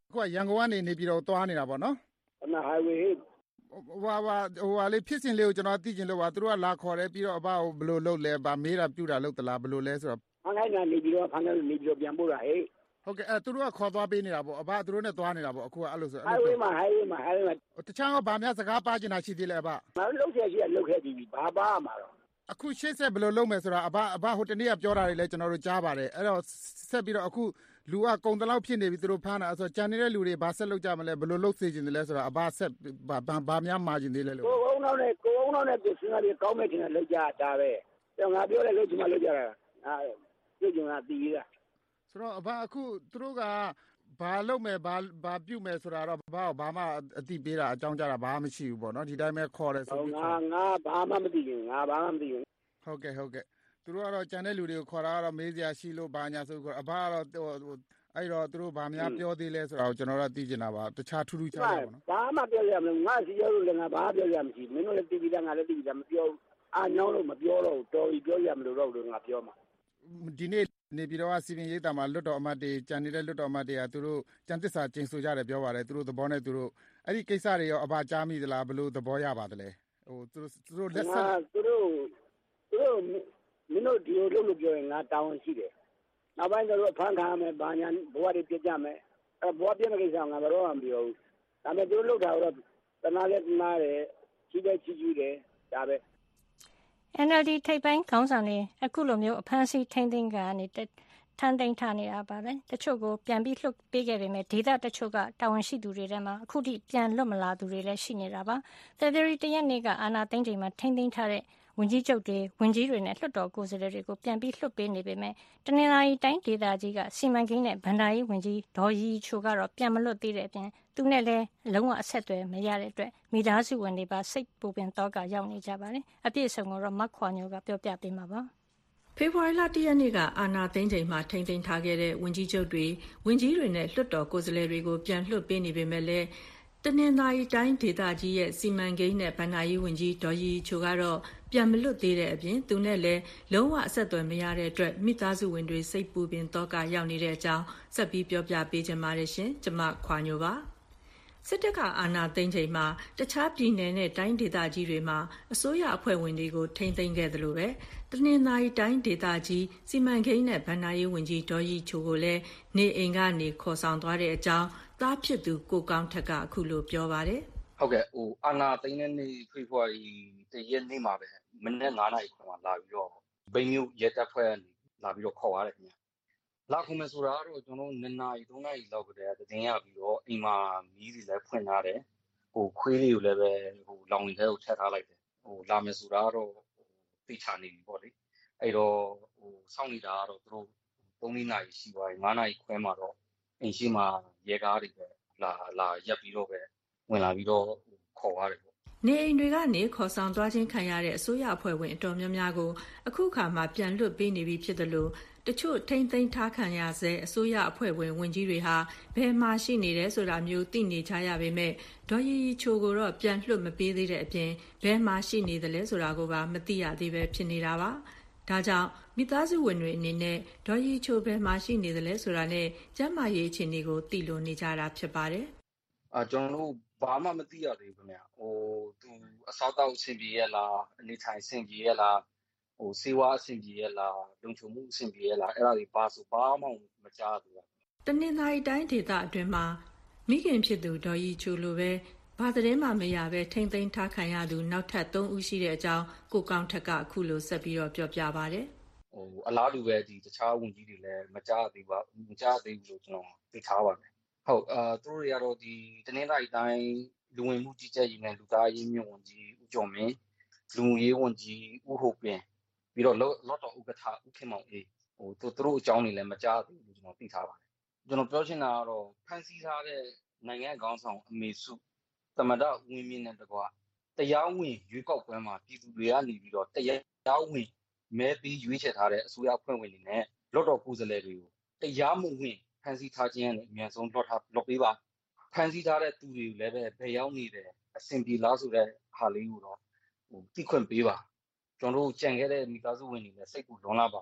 အခုကရန်ကုန်ကနေနေပြီးတော့သွားနေတာပေါ့နော်အမ highway ဟိုဟာဟိုဟာလေးဖြစ်စဉ်လေးကိုကျွန်တော်သိချင်လို့ပါသူတို့ကလာခေါ်တယ်ပြီးတော့အဘကိုဘယ်လိုလုပ်လဲဗာမေးတာပြူတာလုပ်သလားဘယ်လိုလဲဆိုတော့ဖန်ခိုင်းတာနေပြီးတော့ဖန်ခိုင်းနေပြီးတော့ပြန်ပို့တာဟဲ့ဟုတ်ကဲ့အဲသူတို့ကခေါ်သွားပေးနေတာပေါ့အဘသူတို့နဲ့သွားနေတာပေါ့အခုကအဲ့လိုဆို highway မှာ highway မှာ highway မှာတခြားကဗာများစကားပါကျင်တာရှိသေးလဲအဘမလုပ်ရရှိရလုပ်ခဲ့ပြီဘာပါမှာတော့အခုရှေ့ဆက်ဘယ်လိုလုပ်မယ်ဆိုတာအဘအဘဟိုတနေ့ကပြောတာတွေလည်းကျွန်တော်တို့ကြားပါတယ်အဲ့တော့ဆက်ပြီးတော့အခုလူကကုံတလောက်ဖြစ်နေပြီသူတို့ဖမ်းတာဆိုတော့ကြံနေတဲ့လူတွေဘာဆက်လုပ်ကြမလဲဘယ်လိုလုပ်စေချင်တယ်လဲဆိုတာအဘဆက်ဘာဘာများမှာချင်သေးလဲလို့ကိုကုန်းတော့နဲ့ကိုကုန်းတော့နဲ့ပြည်စင်တွေကောင်းမဲ့ချင်တယ်လုပ်ကြတာပဲကျွန်တော်ငါပြောတယ်လုပ်ချင်မှလုပ်ကြတာဟာပြုတ်ချင်တာပြီးတာဆိုတော့အဘအခုသူတို့ကဘာလုပ်မယ်ဘာဘာပြုတ်မယ်ဆိုတာတော့ဘာဘာမှအတိပေးတာအကြောင်းကြားတာဘာမှမရှိဘူးပေါ့နော်ဒီတိုင်းပဲခေါ်တယ်ဆိုပြီးငါငါဘာမှမသိဘူးငါဘာမှမသိဘူးဟုတ်ကဲ့ဟုတ်ကဲ့သူတို့ကတော့ကြံတဲ့လူတွေကိုခေါ်တာကတော့မေးစရာရှိလို့ဘာညာဆိုတော့အဘကတော့အဲ့တော့သူတို့ဗာများပြောသေးလဲဆိုတာကိုကျွန်တော်တို့သိချင်တာပါတခြားထူးထူးခြားခြားပေါ့နော်ဘာမှပြောရမလို့ငါစီရောလို့လည်းငါဘာပြောရမရှိမင်းတို့လည်းသိပြီးသားငါလည်းသိပြီးသားမပြောအာညောင်းလို့မပြောတော့တော်ပြီပြောရမလို့တော့ငါပြောမှာဒီနေ့နေပြည်တော်ကစီပင်ရိပ်သာမှာလွတ်တော်အမတ်တွေကြံနေတဲ့လွတ်တော်အမတ်တွေကသူတို့ကြံသစ္စာကျင်းဆိုကြတယ်ပြောပါတယ်သူတို့သဘောနဲ့သူတို့အဲ့ဒီကိစ္စတွေရောအဘကြားမိသလားဘယ်လိုသဘောရပါသလဲဟိုသူတို့သူတို့လက်ဆက်သူတို့သူတို့မင်းတို့ဒီလိုလုပ်လို့ပြောရင်ငါတောင်းရှိတယ်နောက်ပိုင်းတော့ဖန်ခါမယ်ဘာညာဘဝတွေပြကြမယ်အဲဘဝပြတဲ့ကိစ္စငါတော့မပြောဘူးဒါပေမဲ့သူတို့လုပ်တာတော့တနာလဲတနာတယ်ကြီးတဲ့ကြီးကြီးတယ်ဒါပဲအန် အယ် ဒီ ထိပ်ပိုင်းခေါင်းဆောင်တွေအခုလိုမျိုးအဖမ်းဆီးထိန်းသိမ်းကနေထန်းသိမ်းထားနေတာပါပဲတချို့ကိုပြန်ပြီးလှုပ်ပေးခဲ့ပေမဲ့ဒေသတချို့ကတာဝန်ရှိသူတွေထဲမှာအခုထိပြန်လွတ်မလာသူတွေလည်းရှိနေတာပါဖေဖော်ဝါရီလရက်နေ့ကအာဏာသိမ်းချိန်မှာထိန်းသိမ်းထားတဲ့ဝန်ကြီးချုပ်တွေဝန်ကြီးတွေနဲ့လွှတ်တော်ကိုယ်စားလှယ်တွေကိုပြန်ပြီးလွှတ်ပေးနေပေမဲ့တနင်္လာရီတိုင်းဒေသကြီးကစီမံကိန်းနဲ့ဗန္ဒာရေးဝန်ကြီးဒေါ်ရီချိုကတော့ပြန်မလွတ်သေးတဲ့အပြင်သူနဲ့လည်းလုံးဝအဆက်အသွယ်မရတဲ့အတွက်မိသားစုဝင်တွေပါစိတ်ပူပင်တော့ကရောက်နေကြပါတယ်အပြည့်အစုံကိုတော့မခွာညိုကပြောပြပေးမှာပါဖေဖော်ဝါရီလတရက်နေ့ကအာဏာသိမ်းချိန်မှာထိန်းသိမ်းထားခဲ့တဲ့ဝန်ကြီးချုပ်တွေဝန်ကြီးတွေနဲ့လွှတ်တော်ကိုယ်စားလှယ်တွေကိုပြန်လွှတ်ပေးနေပေမဲ့လည်းတနင်္သာရီတိုင်းဒေသကြီးရဲ့စီမံကိန်းနဲ့ဗန္ဒာရေးဝန်ကြီးဒေါ်ရီချိုကတော့ပြန်မလွတ်သေးတဲ့အပြင်သူနဲ့လည်းလုံးဝအဆက်အသွယ်မရတဲ့အတွက်မိသားစုဝင်တွေစိတ်ပူပင်တော့ကရောက်နေတဲ့အကြောင်းဆက်ပြီးပြောပြပေးချင်ပါတယ်ရှင်ကျမခွာညိုပါစစ်တပ်ကအာဏာသိမ်းချိန်မှာတခြားပြည်နယ်နဲ့တိုင်းဒေသကြီးတွေမှာအစိုးရအဖွဲ့ဝင်တွေကိုထိန်းသိမ်းခဲ့သလိုပဲတနင်္သာရီတိုင်းဒေသကြီးစီမံကိန်းနဲ့ဗန္ဒာရေးဝန်ကြီးဒေါ်ရီချိုကိုလည်းနေအိမ်ကနေခေါ်ဆောင်သွားတဲ့အကြောင်းသားဖြစ်သူကိုကောင်းထက်ကအခုလိုပြောပါတယ်ဟုတ်ကဲ့ဟိုအာဏာသိမ်းတဲ့နေ့ဖေဖော်ဝါရီတရက်နေ့မှာပဲမနေ့ငါးနာရီခွဲမှာလာပြီးတော့ဗိမ်းမြို့ရဲတပ်ဖွဲ့ကနေလာပြီးတော့ခေါ်ရတယ်ခင်ဗျလာခုမယ်ဆိုတာကတော့ကျွန်တော်နှစ်နာရီသုံးနာရီလောက်ကတည်းကတင်ရပြီးတော့အိမ်မှာမီးတွေလည်းဖွင့်ထားတယ်ဟိုခွေးလေးကိုလည်းပဲဟိုလောင်နေတဲ့ကိုထည့်ထားလိုက်တယ်ဟိုလာမယ်ဆိုတာကတော့သိချနေပြီပေါ့လေအဲ့တော့ဟိုစောင့်နေတာကတော့သူတို့သုံးနာရီရှိသွားပြီငါးနာရီခွဲမှာတော့အိမ်ရှိမှာရဲကားတွေပဲလာလာရပ်ပြီးတော့ပဲဝင်လာပြီးတော့ခေါ်ရတယ်ပေါ့နေအိမ်တွေကနေခေါ်ဆောင်သွားခြင်းခံရတဲ့အစိုးရအဖွဲ့ဝင်အတော်များများကိုအခုခါမှပြန်လွတ်ပေးနေပြီဖြစ်တယ်လို့တချို့ထိမ့်သိမ်းထားခံရဆဲအစိုးရအဖွဲ့ဝင်ဝန်ကြီးတွေဟာဘယ်မှာရှိနေတယ်ဆိုတာမျိုးသိနေကြရပေမဲ့ဒေါ်ရီချိုကိုတော့ပြန်လွတ်မပေးသေးတဲ့အပြင်ဘယ်မှာရှိနေတယ်လဲဆိုတာကိုပါမသိရသေးပဲဖြစ်နေတာပါဒါကြောင့်မိသားစုဝင်တွေအနေနဲ့ဒေါ်ရီချိုဘယ်မှာရှိနေတယ်လဲဆိုတာနဲ့ကျန်းမာရေးအခြေအနေကိုသိလို့နေကြတာဖြစ်ပါတယ်အာကျွန်တော်တို့ဘာမှမသိရသေးဘူးခင်ဗျဟိုသူအစောတောက်အဆင်ပြေရလားအနေထိုင်အဆင်ပြေရလားဟိုစေဝါအဆင်ပြေရလားလုံခြုံမှုအဆင်ပြေရလားအဲ့ဒါတွေဘာဆိုဘာမှမကြားဘူးတနင်္သာရီတိုင်းဒေသအတွင်းမှာမိခင်ဖြစ်သူဒေါ်ရီချိုလိုပဲဘာသတင်းမှမရပဲထိမ့်သိမ်းထားခံရသူနောက်ထပ်သုံးဦးရှိတဲ့အကြောင်းကိုကောင်းထက်ကအခုလိုဆက်ပြီးတော့ပြောပြပါတယ်ဟိုအလားတူပဲဒီတခြားဝန်ကြီးတွေလည်းမကြားသေးပါမကြားသေးဘူးလို့ကျွန်တော်သိထားပါတယ်ဟုတ်အာသူတို့တွေကတော့ဒီတနင်္သာရီတိုင်းလူဝင်မှုကြီးကြပ်ရေးနဲ့လူသားရေးမြင့်ဝန်ကြီးဦးကျော်မင်းလူမှုရေးဝန်ကြီးဦးဟုတ်ပင်ပြီးတော့လော့တော်ဥက္ကဋ္ဌဦးခင်မောင်အေးဟိုသူတို့အကြောင်းတွေလည်းမကြားသေးဘူးကျွန်တော်သိထားပါတယ်ကျွန်တော်ပြောချင်တာကတော့ဖန်ဆီးထားတဲ့နိုင်ငံခေါင်းဆောင်အမေစုသမ္မတဦးဝင်းမြင့်နဲ့တကွာတရားဝင်ရွေးကောက်ပွဲမှာပြည်သူတွေကနေပြီးတော့တရားဝင်မဲပြီးရွေးချယ်ထားတဲ့အစိုးရအဖွဲ့ဝင်တွေနဲ့လော့တော်ကိုယ်စားလှယ်တွေကိုတရားမဝင်ဖန်ဆီးထားခြင်းနဲ့အများဆုံးလွှတ်ထားလွှတ်ပေးပါဖန်ဆီးထားတဲ့သူတွေကိုလည်းပဲဘယ်ရောက်နေတယ်အဆင်ပြေလားဆိုတဲ့ဟာလေးကိုတော့ဟိုသိခွင့်ပေးပါကျွန်တော်တို့ကြံခဲ့တဲ့မိသားစုဝင်တွေလည်းစိတ်ကူလွန်လာပါ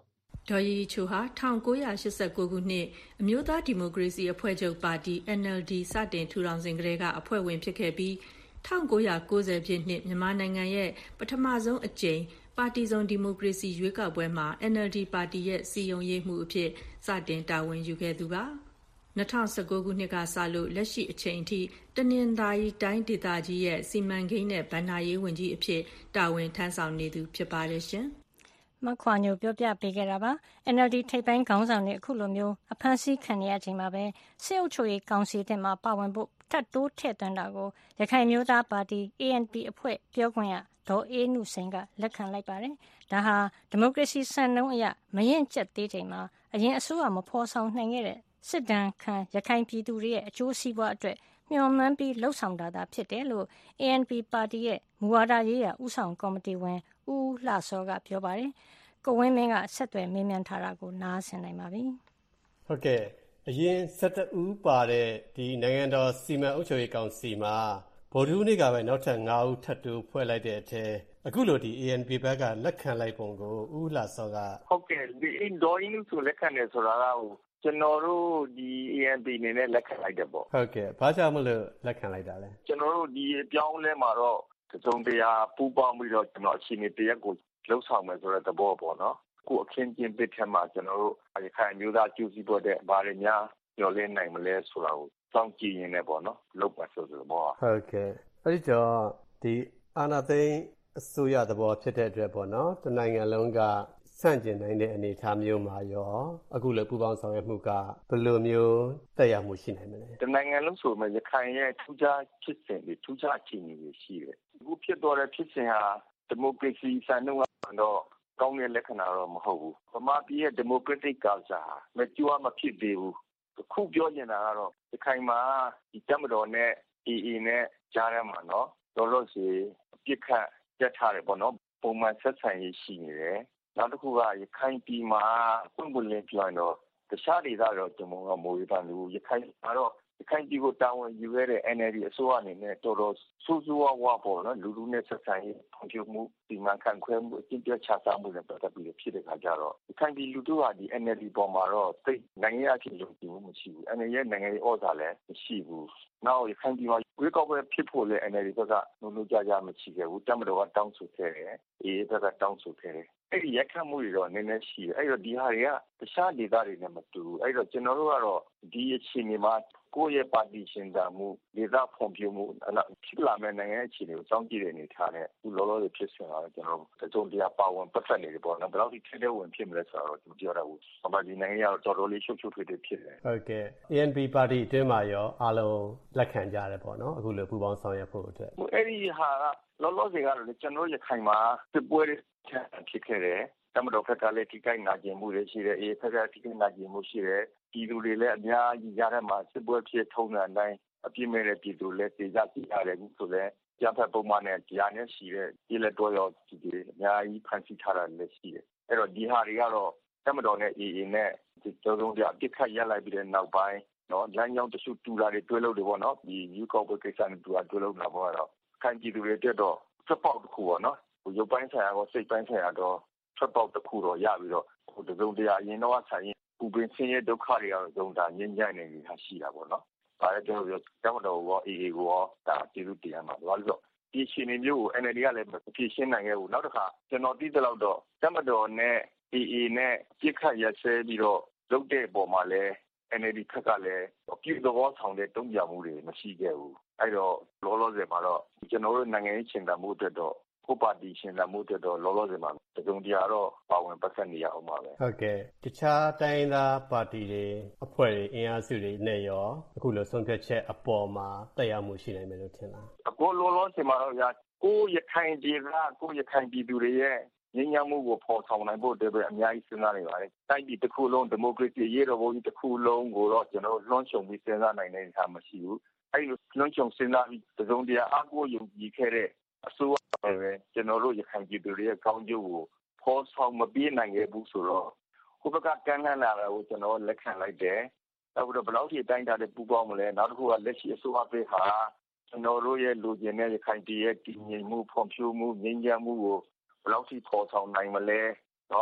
ဒေါ်ရီချိုဟာ၁၉၈၉ခုနှစ်အမျိုးသားဒီမိုကရေစီအဖွဲ့ချုပ်ပါတီ N L D စတင်ထူထောင်စဉ်ကတည်းကအဖွဲ့ဝင်ဖြစ်ခဲ့ပြီး၁၉၉၀ပြည့်နှစ်မြန်မာနိုင်ငံရဲ့ပထမဆုံးအကြိမ်ပါတီစုံဒီမိုကရေစီရွေးကောက်ပွဲမှာ N L D ပါတီရဲ့စီယုံရေးမှုအဖြစ်စတင်တာဝန်ယူခဲ့သူပါ၂၀၁၉ခုနှစ်ကစလို့လက်ရှိအချိန်ထိတနင်္သာရီတိုင်းဒေသကြီးရဲ့စီမံကိန်းနဲ့ဘဏ္ဍာရေးဝန်ကြီးအဖြစ်တာဝန်ထမ်းဆောင်နေသူဖြစ်ပါတယ်ရှင်မခွာညိုပြောပြပေးခဲ့တာပါ N L D ထိပ်ပိုင်းခေါင်းဆောင်တွေအခုလိုမျိုးအဖမ်းဆီးခံနေရချိန်မှာပဲစစ်အုပ်ချုပ်ရေးကောင်စီတင်မှာပါဝင်ဖို့ထပ်တိုးထည့်သွင်းတာကိုရခိုင်မျိုးသားပါတီ A N P အဖွဲ့ပြောခွင့်ရဒေါ်အေးနုစိန်ကလက်ခံလိုက်ပါတယ်ဒါဟာဒီမိုကရေစီစံနှုန်းအရမရင်ကျက်သေးချိန်မှာအရင်အစိုးရမဖော်ဆောင်နိုင်ခဲ့တဲ့စစ်တမ်းခံရခိုင်ပြည်သူတွေရဲ့အကျိုးစီးပွားအတွက်မျှော်မှန်းပြီးလှုပ်ဆောင်တာသာဖြစ်တယ်လို့ A N P ပါတီရဲ့မူဝါဒရေးရာဦးဆောင်ကော်မတီဝင်ဦးလှစောကပြောပါတယ်ကိုဝင်းမင်းကဆက်သွယ်မေးမြန်းထားတာကိုနားဆင်နိုင်ပါပြီ။ဟုတ်ကဲ့အရင်၁၁ဦးပါတဲ့ဒီနိုင်ငံတော်စီမံအုပ်ချုပ်ရေးကောင်စီမှာဗိုလ်မှူးနေ့ကပဲနောက်ထပ်၅ဦးထပ်တိုးဖွဲ့လိုက်တဲ့အထက်အခုလိုဒီ A N P ဘက်ကလက်ခံလိုက်ပုံကိုဦးလှစောကဟုတ်ကဲ့ဒီဒေါ်ရင်းလူဆိုလက်ခံတယ်ဆိုတာကဟိုကျွန်တော်တို့ဒီ A N P အနေနဲ့လက်ခံလိုက်တယ်ပေါ့ဟုတ်ကဲ့ဘာကြောင့်မလို့လက်ခံလိုက်တာလဲကျွန်တော်တို့ဒီအပြောင်းလဲမှာတော့သုံးတရားပူးပေါင်းပြီးတော့ကျွန်တော်အချိန်တရက်ကိုလှုပ်ဆောင်မယ်ဆိုတဲ့သဘောပေါ့နော်ကိုအခင်းကျင်းပစ်ထက်မှာကျွန်တော်တို့ရခိုင်မျိုးသားကျူးစီပေါ်တဲ့ဘာတွေများညှော်လင်းနိုင်မလဲဆိုတာကိုစောင့်ကြည့်ရင်းနဲ့ပေါ့နော်လုပ်ပါဆိုတဲ့ဘောဟုတ်ကဲ့အဲဒီတော့ဒီအာဏာသိမ်းအစိုးရသဘောဖြစ်တဲ့အတွက်ပေါ့နော်တနိုင်ငံလုံးကဆန့်ကျင်နိုင်တဲ့အနေအထားမျိုးမှာရောအခုလည်းပူပေါင်းဆောင်ရွက်မှုကဘယ်လိုမျိုးတက်ရောက်မှုရှိနိုင်မလဲတနိုင်ငံလုံးဆိုမှရခိုင်ရဲ့ထူးခြားဖြစ်စဉ်တွေထူးခြားအခြေအနေတွေရှိတယ်အခုဖြစ်တော်တဲ့ဖြစ်စဉ်ဟာဒီမိုကရေစီစံနှုန်းကတော့ကောင်းတဲ့လက္ခဏာတော့မဟုတ်ဘူး။ဗမာပြည်ရဲ့ democratic culture မကြွားမဖြစ်သေးဘူး။အခုပြောနေတာကတော့ဒီခိုင်မှာဒီတမတော်နဲ့ A A နဲ့ကြားရမှာနော်။တော်လို့စီပြစ်ခတ်ကြက်ထားတယ်ပေါ့နော်။ပုံမှန်ဆက်ဆံရေးရှိနေတယ်။နောက်တစ်ခုကရခိုင်ပြည်မှာပွင့်ပွင့်လင်းပြောရင်တော့တခြားဒေသတော့ကျွန်တော်ကမိုးရပါလို့ရခိုင်ကတော့ရခိုင်ပြည်ကိုတာဝန်ယူခဲ့တဲ့ N L D အစိုးရအနေနဲ့တော်တော်ဆိုးဆိုးဝါးဝါးပေါ့နော်လူလူနဲ့ဆက်ဆံရေးဖွံ့ဖြိုးမှုဒီမှာခံခွဲမှုအကျင့်ပြချစားမှုတွေပတ်သက်ပြီးဖြစ်တဲ့ခါကျတော့ရခိုင်ပြည်လူတို့ဟာဒီ N L D ပေါ်မှာတော့သိနိုင်ငံရေးအဖြစ်ယုံကြည်မှုမရှိဘူး N L D ရဲ့နိုင်ငံရေးဩဇာလည်းမရှိဘူးနောက်ရခိုင်ပြည်မှာဝေးကောက်ပွဲဖြစ်ဖို့လည်း N L D ဘက်ကလုံးလုံးကြကြမရှိခဲ့ဘူးတမတော်ကတောင်းဆိုခဲ့တယ်အေးဘက်ကတောင်းဆိုခဲ့တယ်အဲ့ဒီရက်ခတ်မှုတွေတော့နည်းနည်းရှိတယ်အဲ့တော့ဒီဟာတွေကတခြားဒေသတွေနဲ့မတူဘူးအဲ့တော့ကျွန်တော်တို့ကတော့ဒီအခြေအနေမှာကိုယ့်ရဲ့ပါတီရှင်တာမှုဒေသဖွံ့ဖြိုးမှုဖြစ်လာမယ့်နိုင်ငံအခြေအနေကိုစောင့်ကြည့်တဲ့အနေထားနဲ့ဒီလောလောဆယ်ဖြစ်စဉ်တော့ကျွန်တော်တို့တုံ့ပြန်ပါဝင်ပတ်သက်နေတယ်ပေါ့နော်ဘယ်လောက်ထိထဲထဲဝင်ဖြစ်မလဲဆိုတော့ကျွန်တော်ပြောရဘူး။ဘာဒီနိုင်ငံရောတော်တော်လေးရှုပ်ရှုပ်ထွေးထွေးဖြစ်တယ်ဟုတ်ကဲ့ A N P ပါတီအတွင်းမှာရောအားလုံးလက်ခံကြတယ်ပေါ့နော်အခုလိုပူးပေါင်းဆောင်ရွက်ဖို့အတွက်အဲ့ဒီဟာကလောလောဆယ်ကတော့ကျွန်တော်ရခိုင်မှာစစ်ပွဲတွေဖြစ်ခဲ့တယ်တမတော်ဖက်ကလည်းထိခိုက်နာကျင်မှုတွေရှိတယ်အေးဖက်ကထိခိုက်နာကျင်မှုရှိတယ်ပြည်သူတွေလည်းအများကြီးကြားထဲမှာစစ်ပွဲဖြစ်ထုံးတဲ့အတိုင်းအပြစ်မဲ့တဲ့ပြည်သူလည်းတေကြကြည့်ရတယ်ခုဆိုလည်းကြားဖက်ပုံမှန်နဲ့ကြားနဲ့ရှိတဲ့ပြည်လက်တော်ရောဒီတွေအများကြီးဖန်ဆီးထားတာလည်းရှိတယ်အဲ့တော့ဒီဟာတွေကတော့တမတော်နဲ့ A A နဲ့ဒီတော်တော်ကြာအပြစ်ခတ်ရက်လိုက်ပြီးတဲ့နောက်ပိုင်းနော်လမ်းကြောင်းတချို့တူတာတွေတွဲလို့တယ်ပေါ့နော်ဒီယူကောက်ပွဲကိစ္စနဲ့တူတာတွဲလို့လာပေါ့တော့ခိုင်ပြည်သူတွေတက်တော့စပောက်တစ်ခုပေါ့နော်ရုပ်ပိုင်းဆိုင်ရာရောစိတ်ပိုင်းဆိုင်ရာတော့ထွက်ပေါက်တစ်ခုတော့ရပြီးတော့ဟိုတုံးတရားအရင်တော့ဆိုင်ရင်ပူပင်ဆင်းရဲဒုက္ခတွေကတော့တုံးတာငြင်းကြနေနေတာရှိတာပေါ့နော်။ဒါလည်းကျွန်တော်ပြောတမတော်ရော A A ကိုရောဒါကျေးဇူးတင်ရမှာဘာလို့လဲဒီရှင်နေမျိုးကို N L D ကလည်းဖြည့်ရှင်းနိုင်ခဲ့ဘူးနောက်တစ်ခါကျွန်တော်သိတဲ့လောက်တော့တမတော်နဲ့ A A နဲ့ပြစ်ခတ်ရဆဲပြီးတော့လုပ်တဲ့ပုံမှာလည်း N L D ခက်ကလည်းပြုသဘောဆောင်တဲ့တုံ့ပြန်မှုတွေမရှိခဲ့ဘူး။အဲ့တော့လောလောဆယ်မှာတော့ကျွန်တော်တို့နိုင်ငံရေးရှင်တာမှုအတွက်တော့ကိုပါတီရှင်လာမှုတဲ့တော့လောလောဆယ်မှာတုံတရားတော့ပါဝင်ပတ်သက်နေရအောင်ပါပဲဟုတ်ကဲ့တခြားတိုင်းသားပါတီတွေအဖွဲ့တွေအင်အားစုတွေနဲ့ရောအခုလိုဆုံးဖြတ်ချက်အပေါ်မှာတက်ရောက်မှုရှိနိုင်မယ်လို့ထင်လားအခုလောလောဆယ်မှာတော့ညာကိုရခိုင်ဒေသကိုရခိုင်ပြည်သူတွေရဲ့ငြိမ်းချမ်းမှုကိုဖော်ဆောင်နိုင်ဖို့အတွက်ပဲအများကြီးစဉ်းစားနေပါတယ်တိုင်းပြည်တစ်ခုလုံးဒီမိုကရေစီရေးတော်ပုံကြီးတစ်ခုလုံးကိုတော့ကျွန်တော်လွှမ်းခြုံပြီးစဉ်းစားနိုင်တဲ့အခါမရှိဘူးအဲ့လိုလွှမ်းခြုံစဉ်းစားပြီးတုံတရားအားကိုးယုံကြည်ခဲ့တဲ့အစိုးရပဲကျွန်တော်တို့ရခိုင်ပြည်သူတွေရဲ့ကောင်းကျိုးကိုဖော်ဆောင်မပေးနိုင်ခဲ့ဘူးဆိုတော့ဟိုဘက်ကကမ်းလှမ်းလာတာကိုကျွန်တော်လက်ခံလိုက်တယ်နောက်ပြီးတော့ဘယ်လောက်ထိအတိုင်းအတာတွေပူပေါင်းမလဲနောက်တစ်ခုကလက်ရှိအစိုးရပေးဟာကျွန်တော်တို့ရဲ့လူကျင်တဲ့ရခိုင်ပြည်ရဲ့တည်ငြိမ်မှုဖွံ့ဖြိုးမှုငြိမ်းချမ်းမှုကိုဘယ်လောက်ထိဖော်ဆောင်နိုင်မလဲနော်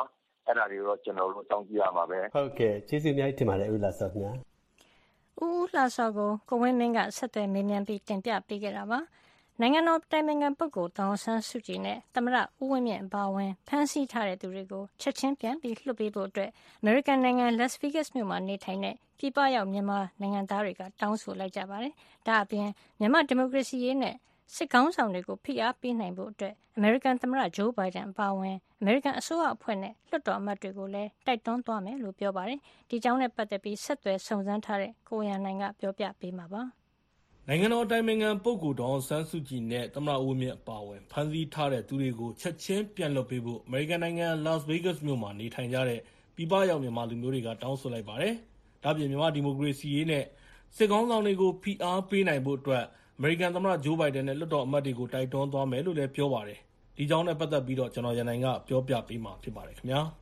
အဲ့ဒါတွေတော့ကျွန်တော်တို့စောင့်ကြည့်ရမှာပဲဟုတ်ကဲ့ကျေးဇူးအများကြီးတင်ပါတယ်ဦးလာစောခင်ဗျာဦးလှစောကိုကိုဝင်းမင်းကဆက်သွယ်မေးမြန်းပြီးတင်ပြပေးခဲ့တာပါနိုင်ငံတော်တိုင်ပင်ခံပုဂ္ဂိုလ်ဒေါ်အောင်ဆန်းစုကြည်နဲ့သမ္မတဦးဝင်းမြင့်အပါအဝင်ဖမ်းဆီးထားတဲ့သူတွေကိုချက်ချင်းပြန်ပြီးလွှတ်ပေးဖို့အတွက်အမေရိကန်နိုင်ငံ Las Vegas မြို့မှာနေထိုင်တဲ့ပြည်ပရောက်မြန်မာနိုင်ငံသားတွေကတောင်းဆိုလိုက်ကြပါတယ်။ဒါအပြင်မြန်မာဒီမိုကရေစီရေးနဲ့စစ်ကောင်းဆောင်တွေကိုဖိအားပေးနိုင်ဖို့အတွက်အမေရိကန်သမ္မတဂျိုးဘိုင်ဒန်အပါအဝင်အမေရိကန်အစိုးရအဖွဲ့နဲ့လွှတ်တော်အမတ်တွေကိုလည်းတိုက်တွန်းသွားမယ်လို့ပြောပါတယ်။ဒီကြောင်းနဲ့ပတ်သက်ပြီးဆက်သွယ်စုံစမ်းထားတဲ့ကိုရန်နိုင်ကပြောပြပေးမှာပါ။နိုင်ငံတော်တိုင်ပင်ခံပုဂ္ဂိုလ်ဒေါ်အောင်ဆန်းစုကြည်နဲ့သမ္မတဦးဝင်းမြင့်အပါအဝင်ဖမ်းဆီးထားတဲ့သူတွေကိုချက်ချင်းပြန်လွှတ်ပေးဖို့အမေရိကန်နိုင်ငံ Las Vegas မြို့မှာနေထိုင်ကြတဲ့ပြည်ပရောက်မြန်မာလူမျိုးတွေကတောင်းဆိုလိုက်ပါတယ်။ဒါ့အပြင်မြန်မာဒီမိုကရေစီရေးနဲ့စစ်ကောင်းဆောင်တွေကိုဖိအားပေးနိုင်ဖို့အတွက်အမေရိကန်သမ္မတဂျိုးဘိုင်ဒန်နဲ့လွှတ်တော်အမတ်တွေကိုတိုက်တွန်းသွားမယ်လို့လည်းပြောပါတယ်။ဒီကြောင်းနဲ့ပတ်သက်ပြီးတော့ကျွန်တော်ရန်နိုင်ကပြောပြပေးမှာဖြစ်ပါတယ်ခင်ဗျာ။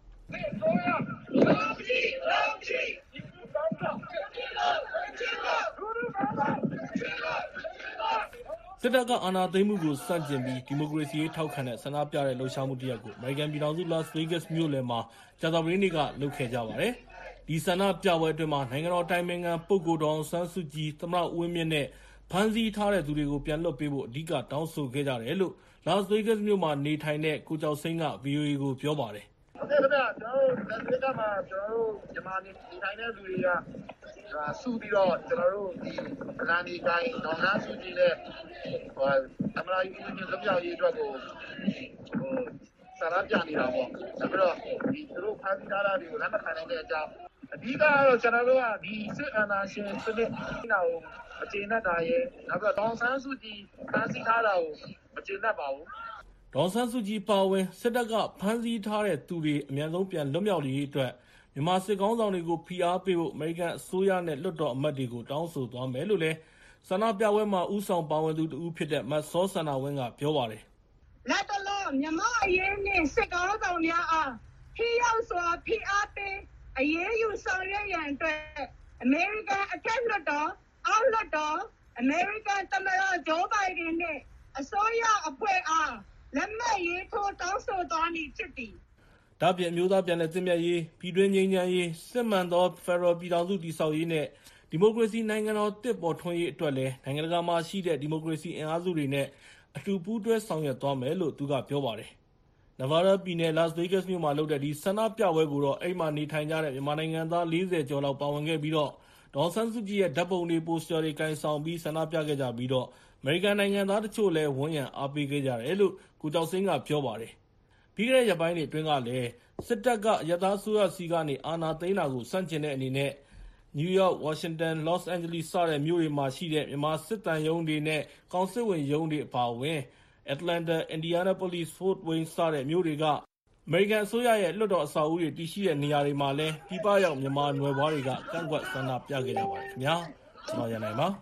စစ်တပ်ကအာဏာသိမ်းမှုကိုစန့်ကျင်ပြီးဒီမိုကရေစီရေးထောက်ခံတဲ့ဆန္ဒပြတဲ့လှုပ်ရှားမှုတစ်ရပ်ကိုအမေရိကန်ပြည်ထောင်စု Las Vegas မြို့လယ်မှာကြာသပတေးနေ့ကလုပ်ခဲ့ကြပါတယ်။ဒီဆန္ဒပြပွဲအတွင်းမှာနိုင်ငံတော်တိုင်ပင်ခံပုဂ္ဂိုလ်ဒေါ်အောင်ဆန်းစုကြည်သမ္မတဦးဝင်းမြင့်နဲ့ဖမ်းဆီးထားတဲ့သူတွေကိုပြန်လွှတ်ပေးဖို့အဓိကတောင်းဆိုခဲ့ကြတယ်လို့ Las Vegas မြို့မှာနေထိုင်တဲ့ကိုကျော်စိန်က ဗီအိုအေ ကိုပြောပါတယ်။ဟုတ်ကဲ့ခင်ဗျာကျွန်တော်တို့ Las Vegas မှာကျွန်တော်တို့မြန်မာနေထိုင်တဲ့လူတွေကစုပြီးတော့ကျွန်တော်တို့ဒီဗလာနီကိုင်းဒေါ်လာစုကြည်နဲ့ဟိုအမရာကြီးကြီးလုပ်ရရေးအတွက်ကိုဟိုစာရပြနေတာပေါ့။ဒါပြီးတော့ဒီသူတို့ဖမ်းဆီးထားတာတွေကိုလက်မခံနိုင်တဲ့အကြောင်းအဓိကတော့ကျွန်တော်တို့ကဒီစစ်အာဏာရှင်စနစ်နောက်အကျဉ်းနဲ့တာရဲ့နောက်တော့ဒေါ်ဆန်းစုကြည်ဖမ်းဆီးထားတာကိုမကျေနပ်ပါဘူးဒေါ်ဆန်းစုကြည်ပါဝင်စစ်တပ်ကဖမ်းဆီးထားတဲ့သူတွေအများဆုံးပြန်လွတ်မြောက်ရေးအတွက်မြန်မာစစ်ကောင်းဆောင်တွေကိုဖိအားပေးဖို့အမေရိကန်အစိုးရနဲ့လွှတ်တော်အမတ်တွေကိုတောင်းဆိုသွားမယ်လို့လည်းဆန္ဒပြပွဲမှာဥဆောင်ပါဝင်သူတူဖြစ်တဲ့မတ်စောဆန္ဒဝင်းကပြောပါတယ်လက်တလုံးမြန်မာအရေးနဲ့စစ်ကောင်းဆောင်များအားဖိရောက်စွာဖိအားပေးအရေးယူဆောင်ရွက်ရန်အတွက်အမေရိကန်အထက်လွှတ်တော်အောက်လွှတ်တော်အမေရိကန်သမ္မတဂျိုးဘိုင်ဒန်နဲ့အစိုးရအဖွဲ့အားလက်မှတ်ရေးထိုးတောင်းဆိုသွားမည်ဖြစ်သည်ဒါ့အပြင်အမျိုးသားပြန်လည်သင့်မြတ်ရေးပြည်တွင်းငြိမ်းချမ်းရေးစစ်မှန်သောဖက်ဒရယ်ပြည်ထောင်စုတည်ဆောက်ရေးနဲ့ဒီမိုကရေစီနိုင်ငံတော်တစ်ပေါ်ထွန်းရေးအတွက်လည်းနိုင်ငံတကာမှာရှိတဲ့ဒီမိုကရေစီအင်အားစုတွေနဲ့အတူပူးတွဲဆောင်ရွက်သွားမယ်လို့သူကပြောပါတယ်။ Nevada ပြည်နယ် Las Vegas မြို့မှာလုပ်တဲ့ဒီဆန္ဒပြပွဲကိုတော့အဲ့မှာနေထိုင်ကြတဲ့မြန်မာနိုင်ငံသား၄၀ကျော်လောက်ပါဝင်ခဲ့ပြီးတော့ဒေါ်ဆန်းစုကြည်ရဲ့ဓာတ်ပုံတွေပိုစတာတွေကင်ဆောင်ပြီးဆန္ဒပြခဲ့ကြပြီးတော့အမေရိကန်နိုင်ငံသားတချို့လည်းဝန်းရံအားပေးခဲ့ကြတယ်လို့ကိုကျော်စိန်ကပြောပါတယ်။ပြီးခဲ့တဲ့ရက်ပိုင်းတွေအတွင်းကလည်းစစ်တပ်ကအရပ်သားဆိုရစီကနေအာဏာသိမ်းတာကိုစန့်ကျင်တဲ့အနေနဲ့နယူးယောက်၊ဝါရှင်တန်၊လော့စ်အန်ဂျလိစတဲ့မြို့တွေမှာရှိတဲ့မြန်မာစစ်တမ်းရုံးတွေနဲ့ကောင်စစ်ဝင်ရုံးတွေအပါအဝင်အတ္တလန္တာ၊အင်ဒီယာနာပိုလစ်၊ဖို့ဝိန်းစတဲ့မြို့တွေကအမေရိကန်အစိုးရရဲ့လွှတ်တော်အဆောက်အဦတွေတည်ရှိတဲ့နေရာတွေမှာလည်းပြည်ပရောက်မြန်မာနွယ်ဖွားတွေကကန့်ကွက်ဆန္ဒပြခဲ့ကြပါတယ်ခင်ဗျာကျွန်တော်ရနိုင်ပါ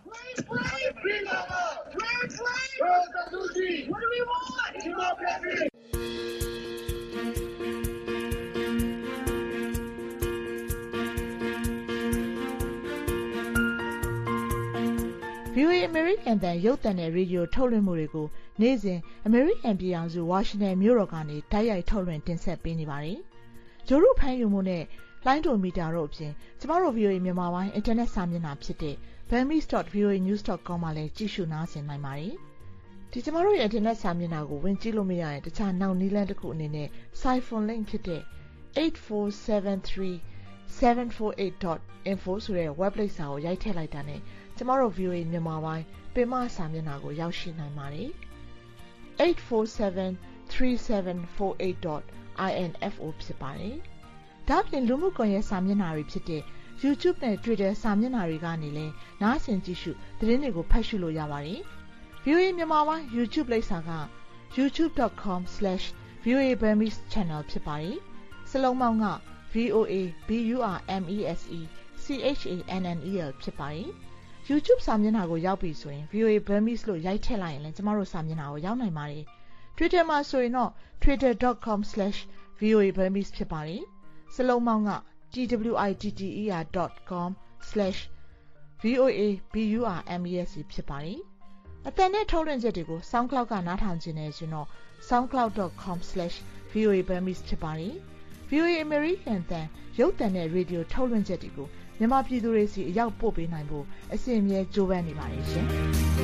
ဗီအိုအေ American တန်ရုပ်သံနဲ့ရေဒီယိုထုတ်လွှင့်မှုတွေကိုနေ့စဉ် American ပြည်ထောင်စုဝါရှင်တန်မြို့တော်ကနေတိုက်ရိုက်ထုတ်လွှင့်တင်ဆက်ပေးနေပါတယ်။ဂျိုရုဖမ်းယူမှုနဲ့လိုင်းဒိုမီတာတို့အပြင်ကျမတို့ ဗီအိုအေ မြန်မာပိုင်း internet စာမျက်နှာဖြစ်တဲ့ burmese dot v o a news dot com မှာလည်းကြည့်ရှုနားဆင်နိုင်ပါတယ်။ဒီကျမတို့ရဲ့ internet စာမျက်နှာကိုဝင်ကြည့်လို့မရရင်တခြားနောက်နည်းလမ်းတစ်ခုအနေနဲ့ Siphon link ဖြစ်တဲ့ eight four seven three seven four eight dot info ဆိုတဲ့ website စာကိုရိုက်ထည့်လိုက်တာနဲ့ကျမတို့ ဗီအိုအေ မြန်မာပိုင်းပင်မစာမျက်နှာကိုရောက်ရှိနိုင်ပါတယ်။ eight four seven three seven four eight dot info ဖြစ်ပါတယ်။ဒါ့အပြင်လူမှုကွန်ရက်စာမျက်နှာတွေဖြစ်တဲ့ YouTube နဲ့ Twitter စာမျက်နှာတွေကနေလည်းနားဆင်ကြည့်ရှုသတင်းတွေကိုဖတ်ရှုလို့ရပါတယ်။ ဗီအိုအေ မြန်မာပိုင်း YouTube လိပ်စာက youtube dot com slash v o a burmese channel ဖြစ်ပါတယ်။စလုံးပေါင်းက V O A B U R M E S E C H A N N E L ဖြစ်ပါတယ်။ YouTube စာမျက်နှာကိုရောက်ပြီဆိုရင် V O A Burmese လို့ရိုက်ထည့်လိုက်ရင်လည်းကျမတို့စာမျက်နှာကိုရောက်နိုင်ပါတယ်။ Twitter မှာဆိုရင်တော့ twitter dot com slash v o a burmese ဖြစ်ပါတယ်။စလုံးပေါင်းက twitter dot com slash v o a b u r m e s e ဖြစ်ပါတယ်။အသံနဲ့ထုတ်လွှင့်ချက်တွေကို SoundCloud ကနားထောင်ခြင်းနဲ့ဆိုရင်တော့ soundcloud dot com slash v o a burmese ဖြစ်ပါတယ်။ဗွီအိုအေ American အသံရုပ်သံနဲ့ရေဒီယိုထုတ်လွှင့်ချက်တွေကိုမြန်မာပြည်သူတွေစီအရောက်ပို့ပေးနိုင်ဖို့အစီအစဉ်ကြိုးပမ်းနေပါတယ်ရှင်။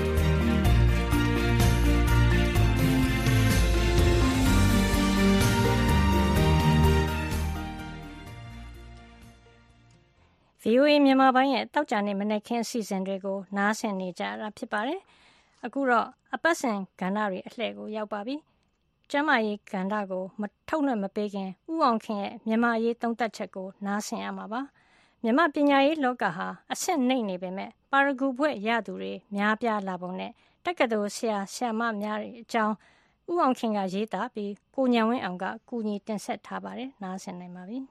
ဗွီအိုအေ မြန်မာပိုင်းရဲ့တောက်ကြနေမနေ့ခင်းအစီအစဉ်တွေကိုနားဆင်နေကြတာဖြစ်ပါတယ်။အခုတော့အပတ်စဉ်ကဏ္ဍတွေအလှည့်ကိုရောက်ပါပြီ။ကျမ်းမာရေးကဏ္ဍကိုမထုတ်လွှင့်မပေးခင်ဥအောင်ခင်ရဲ့မြန်မာရေးသုံးသပ်ချက်ကိုနားဆင်ရမှာပါ။မြန်မာပညာရေးလောကဟာအဆင့်နှိမ့်နေပေမဲ့ပါရဂူဘွဲ့ရသူတွေများပြားလာပုံနဲ့တက္ကသိုလ်ဆရာဆရာမများအကြောင်းဥအောင်ခင်ကရေးသားပြီးကိုညံဝင်းအောင်ကကူညီတင်ဆက်ထားပါတယ်။နားဆင်နိုင်ပါပြီ။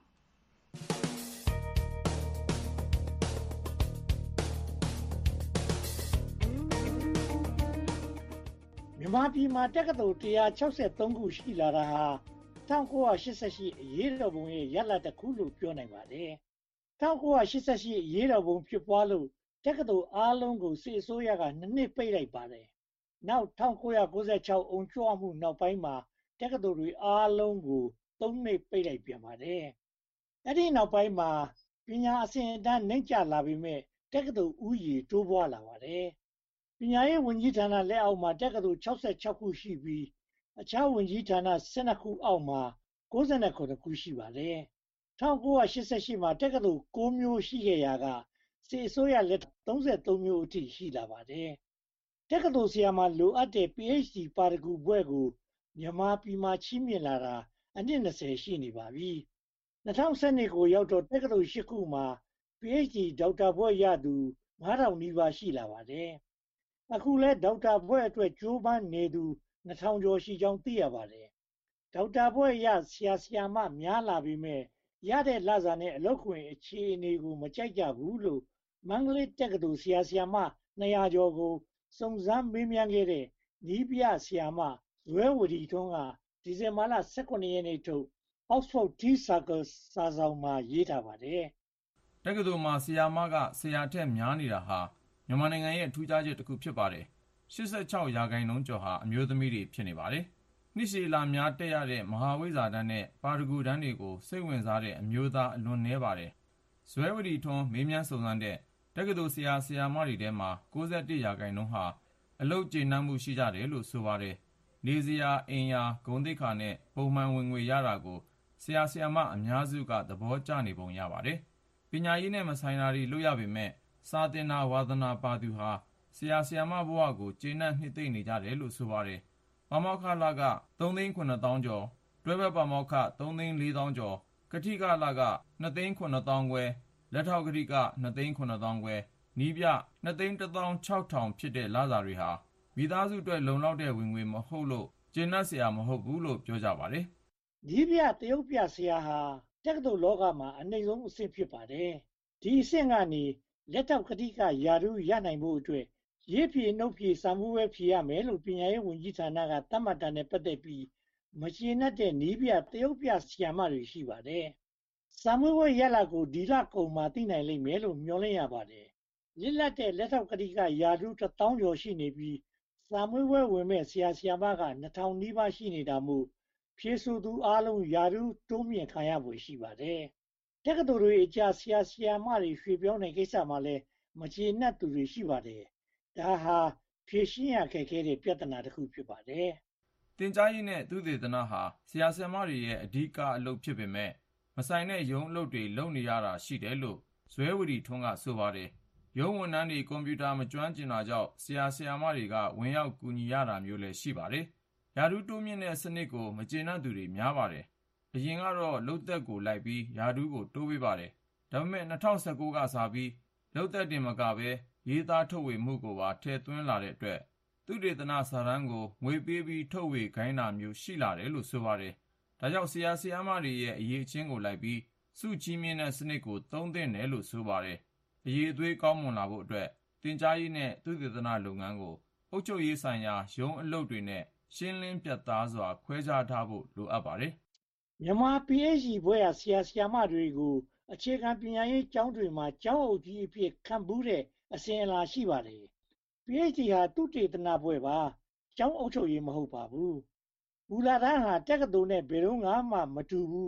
မြန်မာပြည်မှာတက္ကသိုလ်one hundred sixty-threeခုရှိလာတာဟာnineteen eighty-eightအရေးတော်ပုံရဲ့ရလဒ်တစ်ခုလို့ပြောနိုင်ပါတယ်။nineteen eighty-eightအရေးတော်ပုံဖြစ်ပွားလို့တက္ကသိုလ်အားလုံးကိုစစ်အစိုးရကနှစ်နှစ်ပိတ်လိုက်ပါတယ်။နောက်nineteen ninety-sixအုံကြွမှုနောက်ပိုင်းမှာတက္ကသိုလ်တွေအားလုံးကိုသုံးနှစ်ပိတ်လိုက်ပြန်ပါတယ်။အဲဒီနောက်ပိုင်းမှာပညာအဆင့်အတန်းနှိမ့်ကျလာပေမဲ့တက္ကသိုလ်ဦးရေတိုးပွားလာပါတယ်။ပညာရေးဝန်ကြီးဌာနလက်အောက်မှာတက္ကသိုလ်sixty-sixခုရှိပြီးအခြားဝန်ကြီးဌာနtwelveခုအောက်မှာninety-sevenခုရှိပါတယ်။nineteen eighty-eightမှာတက္ကသိုလ်nineမျိုးရှိခဲ့ရာကစစ်အစိုးရလက်ထက်thirty-threeမျိုးအထိရှိလာပါတယ်။တက္ကသိုလ်ဆရာမှာလိုအပ်တဲ့ PhD ပါရဂူဘွဲ့ကိုမြန်မာပြည်မှာချီးမြှင့်လာတာအနှစ်twentyရှိနေပါပြီ။twenty twelveကိုရောက်တော့တက္ကသိုလ်eightခုမှာ PhD ဒေါက်တာဘွဲ့ရသူfive thousandနီးပါးရှိလာပါတယ်။အခုလဲဒေါက်တာဘွဲ့အတွက်ကြိုးပမ်းနေသူtwo thousandကျော်ရှိကြောင်းသိရပါတယ်။ဒေါက်တာဘွဲ့ရဆရာဆရာမများလာပေမဲ့ရတဲ့လစာနဲ့အလုပ်ခွင်အခြေအနေကိုမကြိုက်ကြဘူးလို့မန္တလေးတက္ကသိုလ်ဆရာဆရာမtwo hundredကျော်ကိုစုံစမ်းမေးမြန်းခဲ့တဲ့နီးပြဆရာမဇွဲဝတီထွန်းကဒီဇင်ဘာလnineteenရက်နေ့ထုတ် Oxford Tea Circle စာစောင်မှာရေးထားပါတယ်။တက္ကသိုလ်မှာဆရာမကဆရာထက်များနေတာဟာမြန်မာနိုင်ငံရဲ့ထူးခြားချက်တစ်ခုဖြစ်ပါတယ်။eighty-sixရာခိုင်နှုန်းကျော်ဟာအမျိုးသမီးတွေဖြစ်နေပါတယ်။နှစ်ရှည်လများတက်ရတဲ့မဟာဝိဇ္ဇာတန်းနဲ့ပါရဂူတန်းတွေကိုစိတ်ဝင်စားတဲ့အမျိုးသားအလွန်နည်းပါတယ်။ဇွဲဝတီထွန်းမေးမြန်းစုံစမ်းတဲ့တက္ကသိုလ်ဆရာဆရာမတွေထဲမှာninety-oneရာခိုင်နှုန်းဟာအလုပ်ကျေနပ်မှုရှိကြတယ်လို့ဆိုပါတယ်။နေစရာအိမ်ယာဂုဏ်သိက္ခာနဲ့ပုံမှန်ဝင်ငွေရတာကိုဆရာဆရာမအများစုကသဘောကျနေပုံရပါတယ်။ပညာရေးနဲ့မဆိုင်တာတွေလုပ်ရပေမဲ့စာသင်တာဝါသနာပါသူဟာဆရာဆရာမဘဝကိုကျေနပ်နှစ်သိမ့်နေကြတယ်လို့ဆိုပါတယ်။ပါမောက္ခလကthreeသိန်းsevenသောင်းကျော်တွဲဘက်ပါမောက္ခthreeသိန်းfourသောင်းကျော်ကတိကလကtwoသိန်းsevenသောင်းခွဲလက်ထောက်ကတိကtwoသိန်းsevenသောင်းခွဲနီးပြtwoသိန်းoneသောင်းsixထောင်ဖြစ်တဲ့လစာတွေဟာမိသားစုအတွက်လုံလောက်တဲ့ဝင်ငွေမဟုတ်လို့ကျေနပ်စရာမဟုတ်ဘူးလို့ပြောကြပါတယ်။နီးပြတရုတ်ပြဆရာဟာတက္ကသိုလ်လောကမှာအနှိမ့်ဆုံးအဆင့်ဖြစ်ပါတယ်။ဒီအဆင့်ကနေလက်ထောက်ကတိကယာရုရနိုင်ဖို့အတွက်ရေးဖြေနှုတ်ဖြေစာမှုဝဲဖြေရမယ်လို့ပညာရေးဝန်ကြီးဌာနကသတ်မှတ်တာနဲ့ပတ်သက်ပြီးမကျေနပ်တဲ့နီးပြတရုတ်ပြဆရာမတွေရှိပါတယ်။စာမှုဝဲရလာကိုဒီလကုန်မှာသိနိုင်လိမ့်မယ်လို့မျှော်လင့်ရပါတယ်။လစ်လပ်တဲ့လက်ထောက်ကတိကယာရုone thousandကျော်ရှိနေပြီးစာမှုဝဲဝင်မဲ့ဆရာဆရာမကtwo thousandနီးပါးရှိနေတာမို့ဖြေဆိုသူအားလုံးယာရုတိုးမြင့်ခံရဖွယ်ရှိပါတယ်။တက္ကသိုလ်တွေအကြားဆရာဆရာမတွေရွှေ့ပြောင်းတဲ့ကိစ္စမှာလည်းမကျေနပ်သူတွေရှိပါတယ်။ဒါဟာဖြေရှင်းရခက်ခဲတဲ့ပြဿနာတစ်ခုဖြစ်ပါတယ်။သင်ကြားရေးနဲ့သုတေသနဟာဆရာဆရာမတွေရဲ့အဓိကအလုပ်ဖြစ်ပေမဲ့မဆိုင်တဲ့ရုံးအလုပ်တွေလုပ်နေရတာရှိတယ်လို့ဇွဲဝတီထွန်းကဆိုပါတယ်။ရုံးဝန်ထမ်းတွေကွန်ပျူတာမကျွမ်းကျင်တာကြောင့်ဆရာဆရာမတွေကဝင်ရောက်ကူညီရတာမျိုးလည်းရှိပါတယ်။ယာတုတိုးမြင့်တဲ့စနစ်ကိုမကျေနပ်သူတွေများပါတယ်။အရင်ကတော့လုပ်သက်ကိုလိုက်ပြီးယာတုကိုတိုးပေးပါတယ်။ဒါပေမဲ့twenty nineteenကစပြီးလုပ်သက်တင်မကပဲရေးသားထုတ်ဝေမှုကိုပါထည့်သွင်းလာတဲ့အတွက်သုတေသနစာတမ်းကိုငွေပေးပြီးထုတ်ဝေခိုင်းတာမျိုးရှိလာတယ်လို့ဆိုပါတယ်။ဒါကြောင့်ဆရာဆရာမတွေရဲ့အရေးအချင်းကိုလိုက်ပြီးစုချီးမြှင့်တဲ့စနစ်ကိုသုံးသင့်တယ်လို့ဆိုပါတယ်။အရေးအသွေးကောင်းမွန်လာဖို့အတွက်သင်ကြားရေးနဲ့သုတေသနလုပ်ငန်းကိုအုပ်ချုပ်ရေးဆိုင်ရာရုံးအလုပ်တွေနဲ့ရှင်းလင်းပြတ်သားစွာခွဲခြားထားဖို့လိုအပ်ပါတယ်။မြန်မာ PhD ဘွဲ့ရဆရာဆရာမတွေကိုအခြေခံပညာရေးကျောင်းတွေမှာကျောင်းအုပ်ကြီးအဖြစ်ခန့်ဘူးတဲ့အစဉ်အလာရှိပါတယ်။ PhD ဟာသုတေသနဘွဲ့ပါကျောင်းအုပ်ချုပ်ရေးမဟုတ်ပါဘူး။မူလတန်းဟာတက္ကသိုလ်နဲ့ဘယ်တော့မှမတူဘူး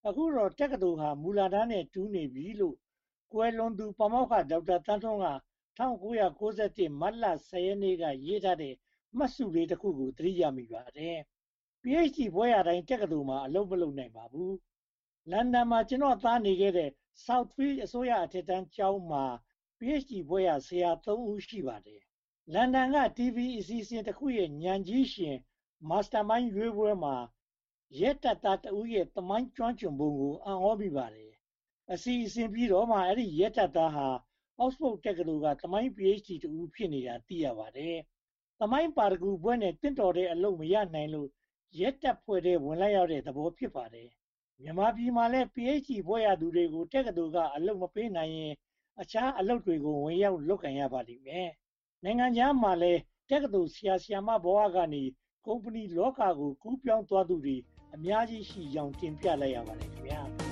အခုတော့တက္ကသိုလ်ဟာမူလတန်းနဲ့တူးနေပြီလို့ကွယ်လွန်သူပါမောက္ခဒေါက်တာသန်းထွန်းက၁၉၉၁မတ်လ၁၀ရက်နေ့ကရေးထားတဲ့မှတ်စုလေးတစ်ခုကိုသတိရမိပါတယ်။ PhD ဘွဲ့ရတိုင်းတက္ကသိုလ်မှာအလုပ်မလုပ်နိုင်ပါဘူး။လန်ဒန်မှာကျွန်တော်သားနေခဲ့တဲ့ Southfield အစိုးရအထက်တန်းကျောင်းမှာ PhD ဘွဲ့ရဆရာသုံးဦးရှိပါတယ်။လန်ဒန်က တီဗီ အစီအစဉ်တစ်ခုရဲ့ဉာဏ်ကြီးရှင် Mastermind ရွေးပွဲမှာရဲတပ်သားတဦးရဲ့သမိုင်းကျွမ်းကျင်ပုံကိုအံ့ဩမိပါတယ်။အစီအစဉ်ပြီးတော့မှအဲ့ဒီရဲတပ်သားဟာ Oxford တက္ကသိုလ်ကသမိုင်း PhD တဦးဖြစ်နေတာသိရပါတယ်။သမိုင်းပါရဂူဘွဲ့နဲ့တင့်တော်တဲ့အလုပ်မရနိုင်လို့ရဲတပ်ဖွဲ့ထဲဝင်လိုက်ရတဲ့သဘောဖြစ်ပါတယ်။မြန်မာပြည်မှာလည်း PhD ဘွဲ့ရသူတွေကိုတက္ကသိုလ်ကအလုပ်မပေးနိုင်ရင်အခြားအလုပ်တွေကိုဝင်ရောက်လုပ်ကိုင်ရပါလိမ့်မယ်။နိုင်ငံခြားမှာလည်းတက္ကသိုလ်ဆရာဆရာမဘဝကနေကုမ္ပဏီလောကကိုကူးပြောင်းသွားသူတွေအများကြီးရှိကြောင်းတင်ပြလိုက်ရပါတယ်ခင်ဗျာ။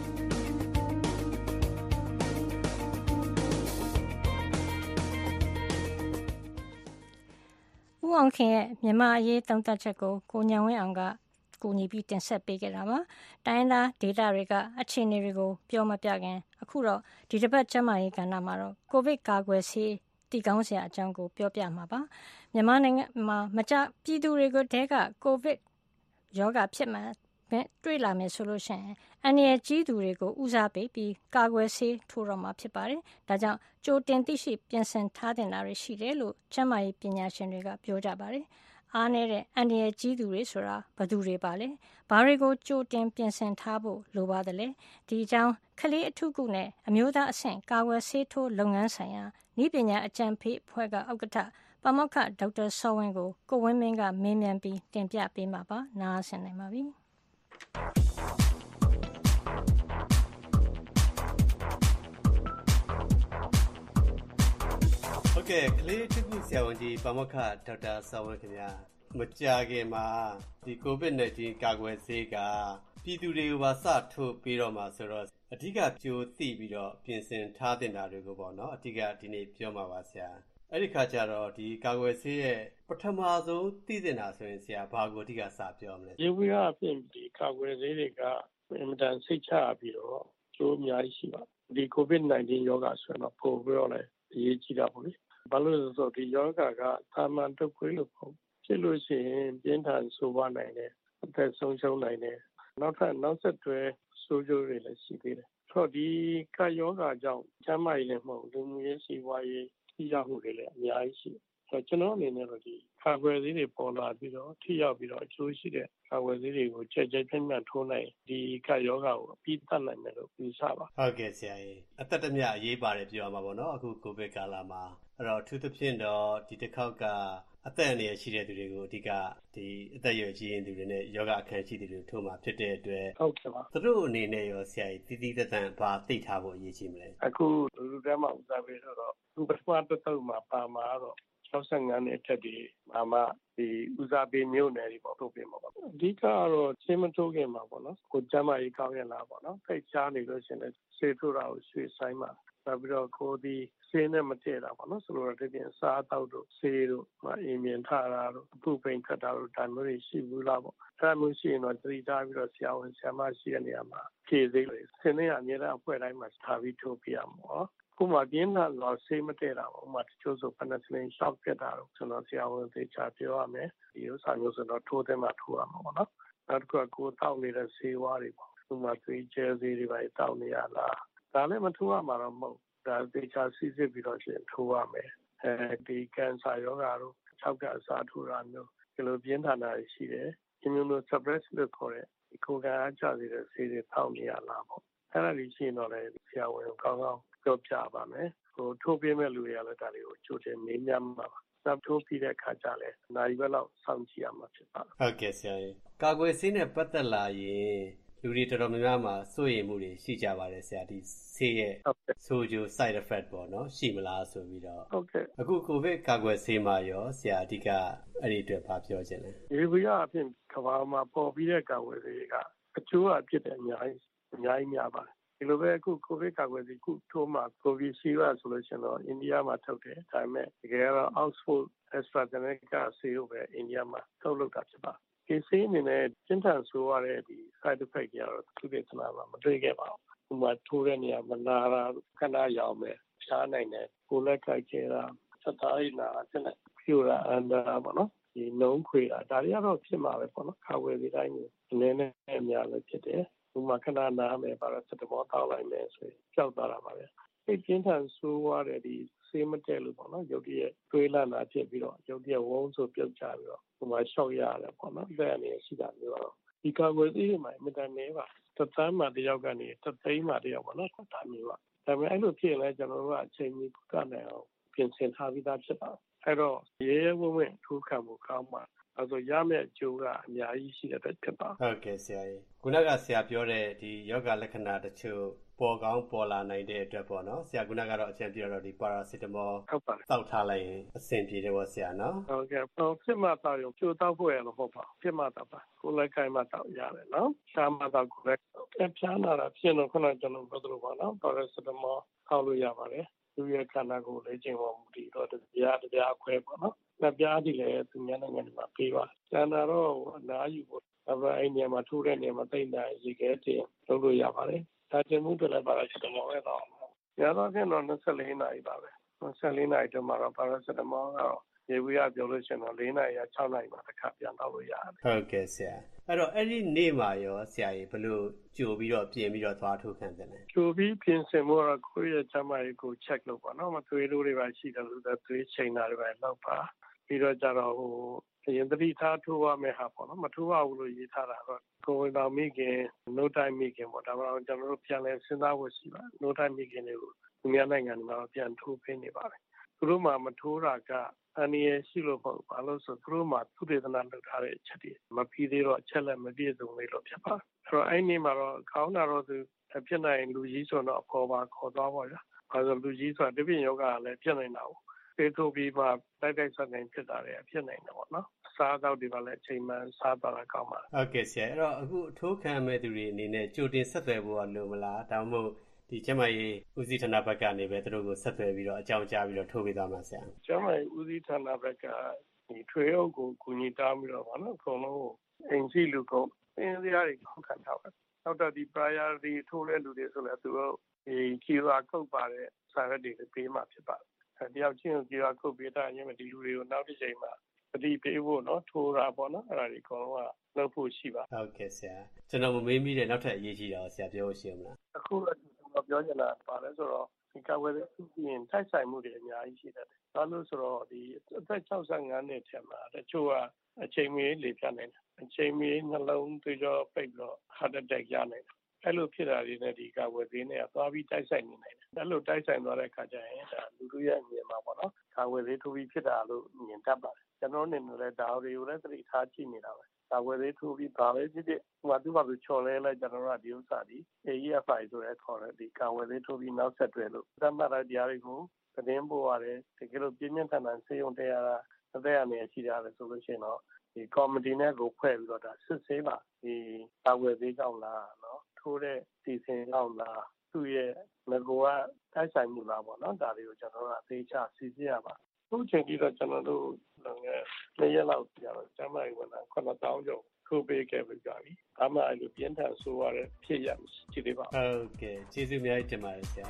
ဦးအောင်ခင်ရဲ့မြန်မာအရေးသုံးသပ်ချက်ကိုကိုဉာဏ်ဝင်းအောင်ကကူညီပြီးတင်ဆက်ပေးခဲ့တာပါ။တိုင်းသားဒေတာတွေကအခြေအနေတွေကိုပြောမပြခင်အခုတော့ဒီတစ်ပတ်ကျမရေးကဏ္ဍမှာတော့ကိုဗစ်ကာကွယ်ဆေးတီကောင်းစရာအကြောင်းကိုပြောပြမှာပါ။မြန်မာနိုင်ငံမှာမကြပြည်သူတွေကိုတဲကကိုဗစ်ရောဂါဖြစ်မှန်တွေ့လာမယ်ဆိုလို့ရှိရင်အန္တရာယ်ကြီးသူတွေကိုဦးစားပေးပြီးကာကွယ်ဆေးထိုးတော့မှာဖြစ်ပါတယ်။ဒါကြောင့်ကြိုတင်သိရှိပြင်ဆင်ထားတင်တာတွေရှိတယ်လို့ကျန်းမာရေးပညာရှင်တွေကပြောကြပါတယ်။အားနည်းတဲ့အန္တရာယ်ကြီးသူတွေဆိုတာဘယ်သူတွေပါလဲ။ဘာတွေကိုကြိုတင်ပြင်ဆင်ထားဖို့လိုပါသလဲ။ဒီအကြောင်းကလေးအထုကုနဲ့အမျိုးသားအဆင့်ကာကွယ်ဆေးထိုးလုပ်ငန်းဆိုင်ရာနည်းပညာအကြံပေးအဖွဲ့ကဥက္ကဋ္ဌပါမောက္ခဒေါက်တာစောဝင်းကိုကိုဝင်းမင်းကမေးမြန်းပြီးတင်ပြပေးမှာပါ။နားဆင်နိုင်ပါပြီ။ဟုတ်ကဲ့ကလေးတစ်ခုဆရာဝန်ကြီးပါမောက္ခဒေါက်တာစောဝင်းခင်ဗျာမကြာခင်မှာဒီ ကိုဗစ် nineteen ကာကွယ်ဆေးကပြည်သူတွေကိုပါစထိုးပြီးတော့မှာဆိုတော့အဓိကကြိုသိပြီးတော့ပြင်ဆင်ထားတင်တာတွေကိုပေါ့နော်အဓိကဒီနေ့ပြောမှာပါဆရာအဲ့ဒီခါကျတော့ဒီကာကွယ်ဆေးရဲ့ပထမဆုံးသိတင်တာဆိုရင်ဆရာဘာကိုအဓိကစပြောမလဲရေဝီကအပြင်ဒီကာကွယ်ဆေးတွေကအင်မတန်စိတ်ချပြီးတော့ကျိုးအများကြီးရှိပါဒီ ကိုဗစ် nineteen ရောဂါဆိုတော့ပို့ပြီးတော့လည်းအရေးကြီးတာပေါ့လေဘာလို့လဲဆိုတော့ဒီယောဂါကသာမန်တုပ်ကွေးလို့ပေါ့ဖြစ်လို့ရှိရင်ပြင်းထန်ဆိုးပွားနိုင်တယ်အသက်ဆုံးရှုံးနိုင်တယ်နောက်ထပ်နောက်ဆက်တွဲဆိုးကျိုးတွေလည်းရှိသေးတယ်ဆိုတော့ဒီကယောဂါကြောင့်ကျန်းမာရေးလည်းမဟုတ်လူမှုရေးစီးပွားရေးထိရောက်မှုတွေလည်းအများကြီးရှိတယ်ကျွန်တော်အနေနဲ့တော့ဒီကာကွယ်ဆေးတွေပေါ်လာပြီးတော့ထိရောက်ပြီးတော့အကျိုးရှိတဲ့ကာကွယ်ဆေးတွေကိုကြက်ကြက်ပြန့်ပြန့်ထိုးနိုင်ဒီကယောဂါကိုအပြီးသတ်နိုင်မယ်လို့ယူဆပါဟုတ်ကဲ့ဆရာကြီးအသက်တမျှအရေးပါတယ်ပြောရမှာပေါ့နော်အခုကိုဗစ်ကာလမှာအဲ့တော့ထူးသဖြင့်တော့ဒီတစ်ခေါက်ကအသက်အန္တရာယ်ရှိတဲ့သူတွေကိုအဓိကဒီအသက်အရွယ်ကြီးရင်သူတွေနဲ့ယောဂအခန်းရှိသူတွေထိုးမှာဖြစ်တဲ့အတွက်ဟုတ်ကဲ့ပါသူတို့အနေနဲ့ရောဆရာကြီးတီးတီးတန့်ဘာသိထားဖို့အရေးကြီးမလဲအခုလူလူတန်းမှာဥစားပေးတော့သူပထမတစ်သုတ်မှာပါမှာတော့၆၅နှစ်ထက်ဒီမှာမှဒီဦးစားပေးမျိုးနယ်တွေပေါ့ထုတ်ပြင်မှာပေါ့အဓိကကတော့ရှင်းမထိုးခင်မှာပေါ့နော်ကိုကျမ်းမာရေးကောင်းရလားပေါ့နော်ဖိတ်ချားနေလို့ရှင်လဲဆေးထိုးတာကိုရွှေ့ဆိုင်မှာနောက်ပြီးတော့ကိုဒီဆေးနဲ့မတည့်တာပေါ့နော်ဆိုတော့ဒီပြင်စားတောက်တို့ဆေးတို့မအင်းမြင်ထားတာတို့အပူပိန်ခတ်တာတို့ဒါမျိုးတွေရှိဘူးလားပေါ့အဲမျိုးရှိရင်တော့သတိထားပြီးတော့ဆရာဝန်ဆရာမရှိတဲ့နေရာမှာဖြည့်သေးတယ်ဆင်းနေရအများအားအဖွဲ့တိုင်းမှာထားပြီးထိုးပြရမှာပေါ့ခုမှပြင်းထန်တော့ဆေးမတည့်တာပေါ့ဥမာတချို့ဆိုပနစလင်ရှော့ဖြစ်တာတော့ကျွန်တော်ဆရာဝန်သေချာပြောရမယ်ဒီဥစ္စာမျိုးဆိုတော့ထိုးတယ်မှထိုးရမှာပေါ့နော်နောက်တစ်ခုကကိုတောက်နေတဲ့ဆေးဝါးတွေပေါ့ဥမာသွေးကျဲဆေးတွေပါတောက်နေရလားဒါလည်းမထိုးရမှာတော့မဟုတ်ဒါသေချာစစ်စစ်ပြီးတော့ရှင်ထိုးရမယ်အဲဒီကင်ဆာရောဂါတို့ခြောက်ကအစားထိုးတာမျိုးဒီလိုပြင်းထန်တာရှိတယ် immunosuppress လို့ခေါ်တဲ့ဒီကိုယ်ခံအားကျစေတဲ့ဆေးတွေတောက်နေရလားပေါ့အဲ့ဒါကြီးရှိရင်တော့လည်းဆရာဝန်ကောင်းကောင်းပြောပြပါမယ်ဟိုထိုးပေးမဲ့လူတွေကလည်းဒါတွေကိုကြိုတင်မေးမြန်းမှာပါစပ်ထိုးပြီးတဲ့အခါကျလည်းနိုင်ဘက်လောက်စောင့်ကြည့်ရမှာဖြစ်ပါတယ်ဟုတ်ကဲ့ဆရာကြီးကာကွယ်ဆေးနဲ့ပတ်သက်လာရင်လူတွေတော်တော်များများမှာစိုးရိမ်မှုတွေရှိကြပါတယ်ဆရာဒီဆေးရဲ့ဆိုးကျိုး side effect ပေါ့နော်ရှိမလားဆိုပြီးတော့ဟုတ်ကဲ့အခုကိုဗစ်ကာကွယ်ဆေးမှာရောဆရာအဓိကအဲ့ဒီအတွက်ဘာပြောချင်လဲဒီဘက်အဖြစ်ကမ္ဘာမှာပေါ်ပြီးတဲ့ကာကွယ်ဆေးကအကျိုးအဖြစ်တဲ့အများကြီးအများကြီးများပါတယ်ဒီလိုပဲအခုကိုဗစ်ကာကွယ်ဆေးခုထိုးမှကိုဗစ်ရှိရဆိုလို့ရှိရင်တော့အိန္ဒိယမှာထုတ်တယ်ဒါပေမဲ့တကယ်တော့ Oxford AstraZeneca ဆေးကိုပဲအိန္ဒိယမှာထုတ်လုပ်တာဖြစ်ပါတယ်ဒီဆေးအနေနဲ့ကျန်းထန်ဆိုရတဲ့ဒီ side effect တွေကတော့သူဒေသနာမှာမတွေ့ခဲ့ပါဘူး။ဥပမာထိုးတဲ့နေရာမနာတာခဏရောက်မယ်ရှားနိုင်တယ်ကိုယ်လက်ခိုက်ခဲတာစသားရည်နာတဲ့ဖြူတာအန်ဒါပေါ့နော်ဒီနှုံးခွေတာဒါတွေကတော့ဖြစ်မှာပဲပေါ့နော်ခါဝယ်ဒီတိုင်းကိုနည်းနည်းအများလည်းဖြစ်တယ်။ဥပမာခဏနာမယ်ပါရာစတမောတောက်လိုက်မယ်ဆိုရင်ကြောက်သွားတာပါပဲ။ဒီပြင်းထန်ဆိုးွားတဲ့ဒီဆေးမတက်လို့ပေါ့နော်ရုပ်တရက်တွေးလာတာဖြစ်ပြီးတော့ရုပ်တရက်ဝုန်းဆိုပြုတ်ချပြီးတော့ဟိုမှာရှောက်ရတယ်ပေါ့နော်လက်အနေရှိတာမျိုးတော့ဒီကာကွယ်ဆေးတွေမှာအမြဲတမ်းနေပါတသန်းမှတယောက်ကနေတသိန်းမှတယောက်ပေါ့နော်ဒါမျိုးပါဒါပေမဲ့အဲ့လိုဖြစ်ရင်လည်းကျွန်တော်တို့ကအချိန်ကြီးကုသနိုင်အောင်ပြင်ဆင်ထားပြီးသားဖြစ်ပါအဲ့တော့ရဲရဲဝံ့ဝံ့ထိုးခံမှုကောင်းမှာအဲဆိုရမယ့်အကျိုးကအများကြီးရှိတဲ့ဖြစ်ပါဟုတ်ကဲ့ဆရာကြီးခုနကဆရာပြောတဲ့ဒီယောဂလက္ခဏာတချို့ပေါ်ကောင်းပေါ်လာနိုင်တဲ့အတွက်ပေါ့နော်ဆရာခုနကတော့အချမ်းပြတော့ဒီပါရာစီတမောဟုတ်ပါတယ်တောက်ထားလိုက်ရင်အဆင်ပြေတယ်ပေါ့ဆရာနော်ဟုတ်ကဲ့ပေါ့ဖြစ်မှတောက်ရုံကျိုးတောက်ဖို့ရလို့ဟုတ်ပါဖြစ်မှတောက်ပါကိုယ်လိုက်ခိုင်းမှတောက်ရတယ်နော်ရှားမှတောက်ကိုလည်းအပြားနာတာဖြစ်တော့ခုနကကျွန်တော်ပြောသလိုပါနော်ပါရာစီတမောထောက်လို့ရပါတယ်သူရဲ့ခန္ဓာကိုယ်လေ့ကျင့်ပေါ်မူတည်တော့တရားတရားခွဲပေါ့နော်လက်ပြားဒီလည်းသူများနိုင်ငံတွေမှာပေးပါကျန်တာတော့အနားယူဖို့အဲ့အဲ့နေရာမှာထိုးတဲ့နေရာမှာတိတ်နိုင်ရေခဲတင်လုပ်လို့ရပါတယ်ဒါတင်မှုတွေလည်းပါရာစီတမောပဲတော့ရတော့ခင်တော့၂၄နာရီပါပဲ၂၄နာရီတည်းမှာတော့ပါရာစီတမောကတော့ရေဝီရပြောလို့ရှိရင်တော့၄နာရီက၆နာရီမှာတစ်ခါပြန်တော့လို့ရတယ်ဟုတ်ကဲ့ဆရာအဲ့တော့အဲ့ဒီနေ့မှာရောဆရာကြီးဘယ်လိုကြိုပြီးတော့ပြင်ပြီးတော့သွားထိုးခံတယ်လဲကြိုပြီးပြင်ဆင်မှုတော့ကိုယ့်ရဲ့ကျန်းမာရေးကို check လုပ်ပါနော်မသွေးလို့တွေပါရှိတယ်လို့သွေးချိန်တာတွေပဲလောက်ပါပြီးတော့ကြတော့ဟိုအရင်တတိထားထိုးရမယ့်ဟာပေါ့နော်မထိုးရဘူးလို့ရေးထားတာတော့ကိုယ်တော်မိခင် no time မိခင်ပေါ့ဒါမှမဟုတ်ကျွန်တော်တို့ပြန်လဲစဉ်းစားဖို့ရှိပါ no time မိခင်တွေကိုသူများနိုင်ငံတွေမှာပြန်ထိုးပေးနေပါတယ်သူတို့မှမထိုးတာကအနည်းရရှိလို့ပေါ့ဘာလို့ဆိုသူတို့မှသူဒေသနာလုပ်ထားတဲ့အချက်တွေမပြီးသေးတော့အချက်လက်မပြည့်စုံသေးလို့ဖြစ်ပါအဲ့တော့အဲ့ဒီမှာတော့ခေါင်းတာတော့သူဖြစ်နိုင်လူကြီးဆိုတော့ခေါ်ပါခေါ်သွားပါဗျာဘာလို့လူကြီးဆိုတာတပြည့်ယောဂကလည်းဖြစ်နေတာကိုပေထိုးပြီးမှတိုက်တိုက်ဆက်နေဖြစ်တာလည်းဖြစ်နေတယ်ပေါ့နော်စားတော့ဒီမှာလည်းအချိန်မှန်စားတော့တာကောင်းပါဟုတ်ကဲ့ဆရာအဲ့တော့အခုအထိုးခံမဲ့သူတွေအနေနဲ့ကြိုတင်ဆက်သွယ်ဖို့လိုမလားဒါမှမဟုတ်ဒီကျမကြီးဦးစီးဌာနဘက်ကနေပဲသူတို့ကိုဆက်သွယ်ပြီးတော့အကြောင်းကြားပြီးတော့ထိုးပေးသွားမှာဆရာကျမကြီးဦးစီးဌာနဘက်ကဒီထွေအုပ်ကိုကူညီတားပြီးတော့ဗောနော်အကုန်လုံးအင်စီလူကုန်အင်းစရာတွေခေါက်ခံထားပါနောက်တော့ဒီ priority ထိုးတဲ့လူတွေဆိုလည်းသူတို့ဒီ Q R code ပါတဲ့စာရွက်တွေပေးမှဖြစ်ပါတယ်တယောက်ချင်းကို Q R code ပေးတာရင်ဒီလူတွေကိုနောက်တစ်ချိန်မှာပတိပေးဖို့နော်ထိုးတာပေါ့နော်အဲ့ဒါဒီအကုန်လုံးကလုပ်ဖို့ရှိပါဟုတ်ကဲ့ဆရာကျွန်တော်မမေးမိတဲ့နောက်ထပ်အရေးကြီးတာကိုဆရာပြောလို့ရှိရမလားအခုတော့ပြောချင်တာပါလဲဆိုတော့ဒီကာဝယ်ဆေးပြင်တိုက်ဆိုင်မှုတွေအများကြီးရှိတယ်။ဒါလို့ဆိုတော့ဒီအသက်၆၅နှစ်ထဲမှာတချို့ကအချိန်မီလေပြတ်နေတယ်။အချိန်မီနှလုံးသွေးကြောပိတ်တော့ heart attack ရနိုင်တယ်။အဲ့လိုဖြစ်တာတွေနဲ့ဒီကာဝယ်ဆေးနဲ့သွားပြီးတိုက်ဆိုင်နေနိုင်တယ်။အဲ့လိုတိုက်ဆိုင်သွားတဲ့အခါကျရင်ဒါလူလူရဲ့မြင်မှာပေါ့နော်။ကာဝယ်ဆေးထိုးပြီးဖြစ်တာလို့မြင်တတ်ပါတယ်။ကျွန်တော်နေလည်းဒါတွေကိုလည်းသတိထားကြည့်နေတာပဲ။ကာဝယ်ဆေးထိုးပြီးပါပဲဖြစ်ဖြစ်ဟိုကသူ့ဘာလို့ချော်လဲလဲကျွန်တော်တို့ဒီဥစ္စာဒီ A E F I ဆိုတဲ့ခေါ်တဲ့ဒီကာဝယ်ဆေးထိုးပြီးနောက်ဆက်တွဲလို့သတ်မှတ်တဲ့တရားတွေကိုသတင်းပို့ရတယ်တကယ်လို့ပြင်းပြင်းထန်ထန်ဆေးရုံတက်ရတာအသက်အန္တရာယ်ရှိတာလေဆိုလို့ရှိရင်တော့ဒီကော်မတီနဲ့ကိုဖွဲ့ပြီးတော့ဒါစစ်ဆေးပါဒီကာဝယ်ဆေးကောင်းလားနော်ထိုးတဲ့စီစဉ်ကောင်းလားသူ့ရဲ့ငကိုကတိုက်ဆိုင်မှုလားပေါ့နော်ဒါတွေကိုကျွန်တော်တို့အသေးချစီစစ်ရပါအခုချိန်ကြီးတော့ကျွန်တော်တို့လည်းနှစ်ရက်လောက်ကြာတော့ကျမကြီးဝင်လာခုနှစ်သောင်းကျော်ထိုးပေးခဲ့ပြီကြာပြီအမှအဲ့လိုပြင်းထန်ဆိုးရတဲ့ဖြစ်ရကြည့်သေးပါဟုတ်ကဲ့ကျေးဇူးအများကြီးတင်ပါတယ်ဆရာ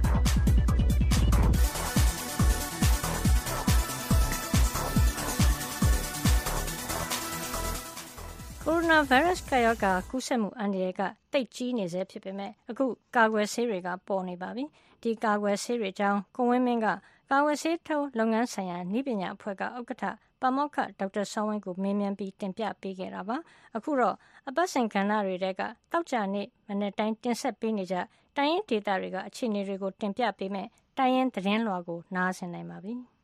ကိုရိုနာဗိုင်းရပ်စ်ကရောဂါကူးစက်မှုအန္တရာယ်ကတိတ်ကြီးနေစေဖြစ်ပေမဲ့အခုကာကွယ်ဆေးတွေကပေါ်နေပါပြီ။ဒီကာကွယ်ဆေးတွေကြောင့်ကိုဝင်းမင်းကကာကွယ်ဆေးထိုးလုပ်ငန်းဆိုင်ရာနည်းပညာအဖွဲ့ကဥက္ကဋ္ဌပါမောက္ခဒေါက်တာစောဝင်းကိုမေးမြန်းပြီးတင်ပြပေးခဲ့တာပါ။အခုတော့အပတ်စဉ်ကဏ္ဍတွေတဲကတောက်ကြနေ့မနေ့တိုင်းတင်ဆက်ပေးနေကြတိုင်းရင်းဒေသတွေကအခြေအနေတွေကိုတင်ပြပေးမယ်တိုင်းရင်းသတင်းလွှာကိုနားဆင်နိုင်ပါပြီ။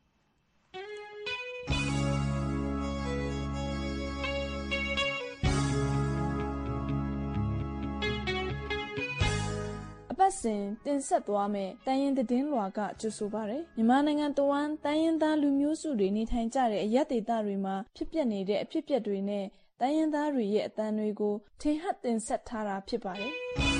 အပတ်စဉ်တင်ဆက်သွားမယ်တိုင်းရင်းသတင်းလွှာကကြိုဆိုပါရယ်မြန်မာနိုင်ငံတဝန်းတိုင်းရင်းသားလူမျိုးစုတွေနေထိုင်ကြတဲ့အရပ်ဒေသတွေမှာဖြစ်ပျက်နေတဲ့အဖြစ်အပျက်တွေနဲ့တိုင်းရင်းသားတွေရဲ့အသံတွေကိုထင်ဟပ်တင်ဆက်ထားတာဖြစ်ပါတယ်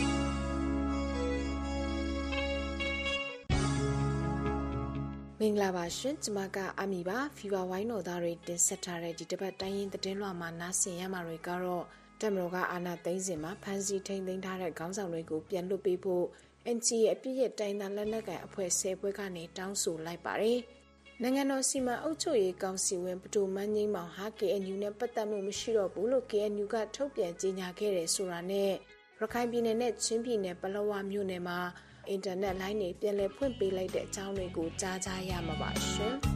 မင်္ဂလာပါရှင်ကျမကအမီပါဖီဗာဝိုင်းတော်သားတွေတင်ဆက်ထားတဲ့ဒီတစ်ပတ်တိုင်းရင်းသတင်းလွှာမှာနားဆင်ရမှာတွေကတော့တက်မတော်ကအာဏာသိမ်းစဉ်မှာဖမ်းဆီးထိန်းသိမ်းထားတဲ့ခေါင်းဆောင်တွေကိုပြန်လွှတ်ပေးဖို့ N C A အပြည့်ရဲ့တိုင်းသားလက်နက်ကိုင်အဖွဲ့ဆယ်ဖွဲ့ကနေတောင်းဆိုလိုက်ပါတယ်။နိုင်ငံတော်စီမံအုပ်ချုပ်ရေးကောင်စီဝင်ပဒိုမန်းငိမ့်မောင်ဟာ K N U နဲ့ပတ်သက်မှုမရှိတော့ဘူးလို့ K N U ကထုတ်ပြန်ကြေညာခဲ့တယ်ဆိုတာနဲ့ရခိုင်ပြည်နယ်နဲ့ချင်းပြည်နယ်ပလောဝမြို့နယ်မှာအင်တာနက်လိုင်းတွေပြန်လည်ဖွင့်ပေးလိုက်တဲ့အကြောင်းတွေကိုကြားကြရမှာပါရှင်။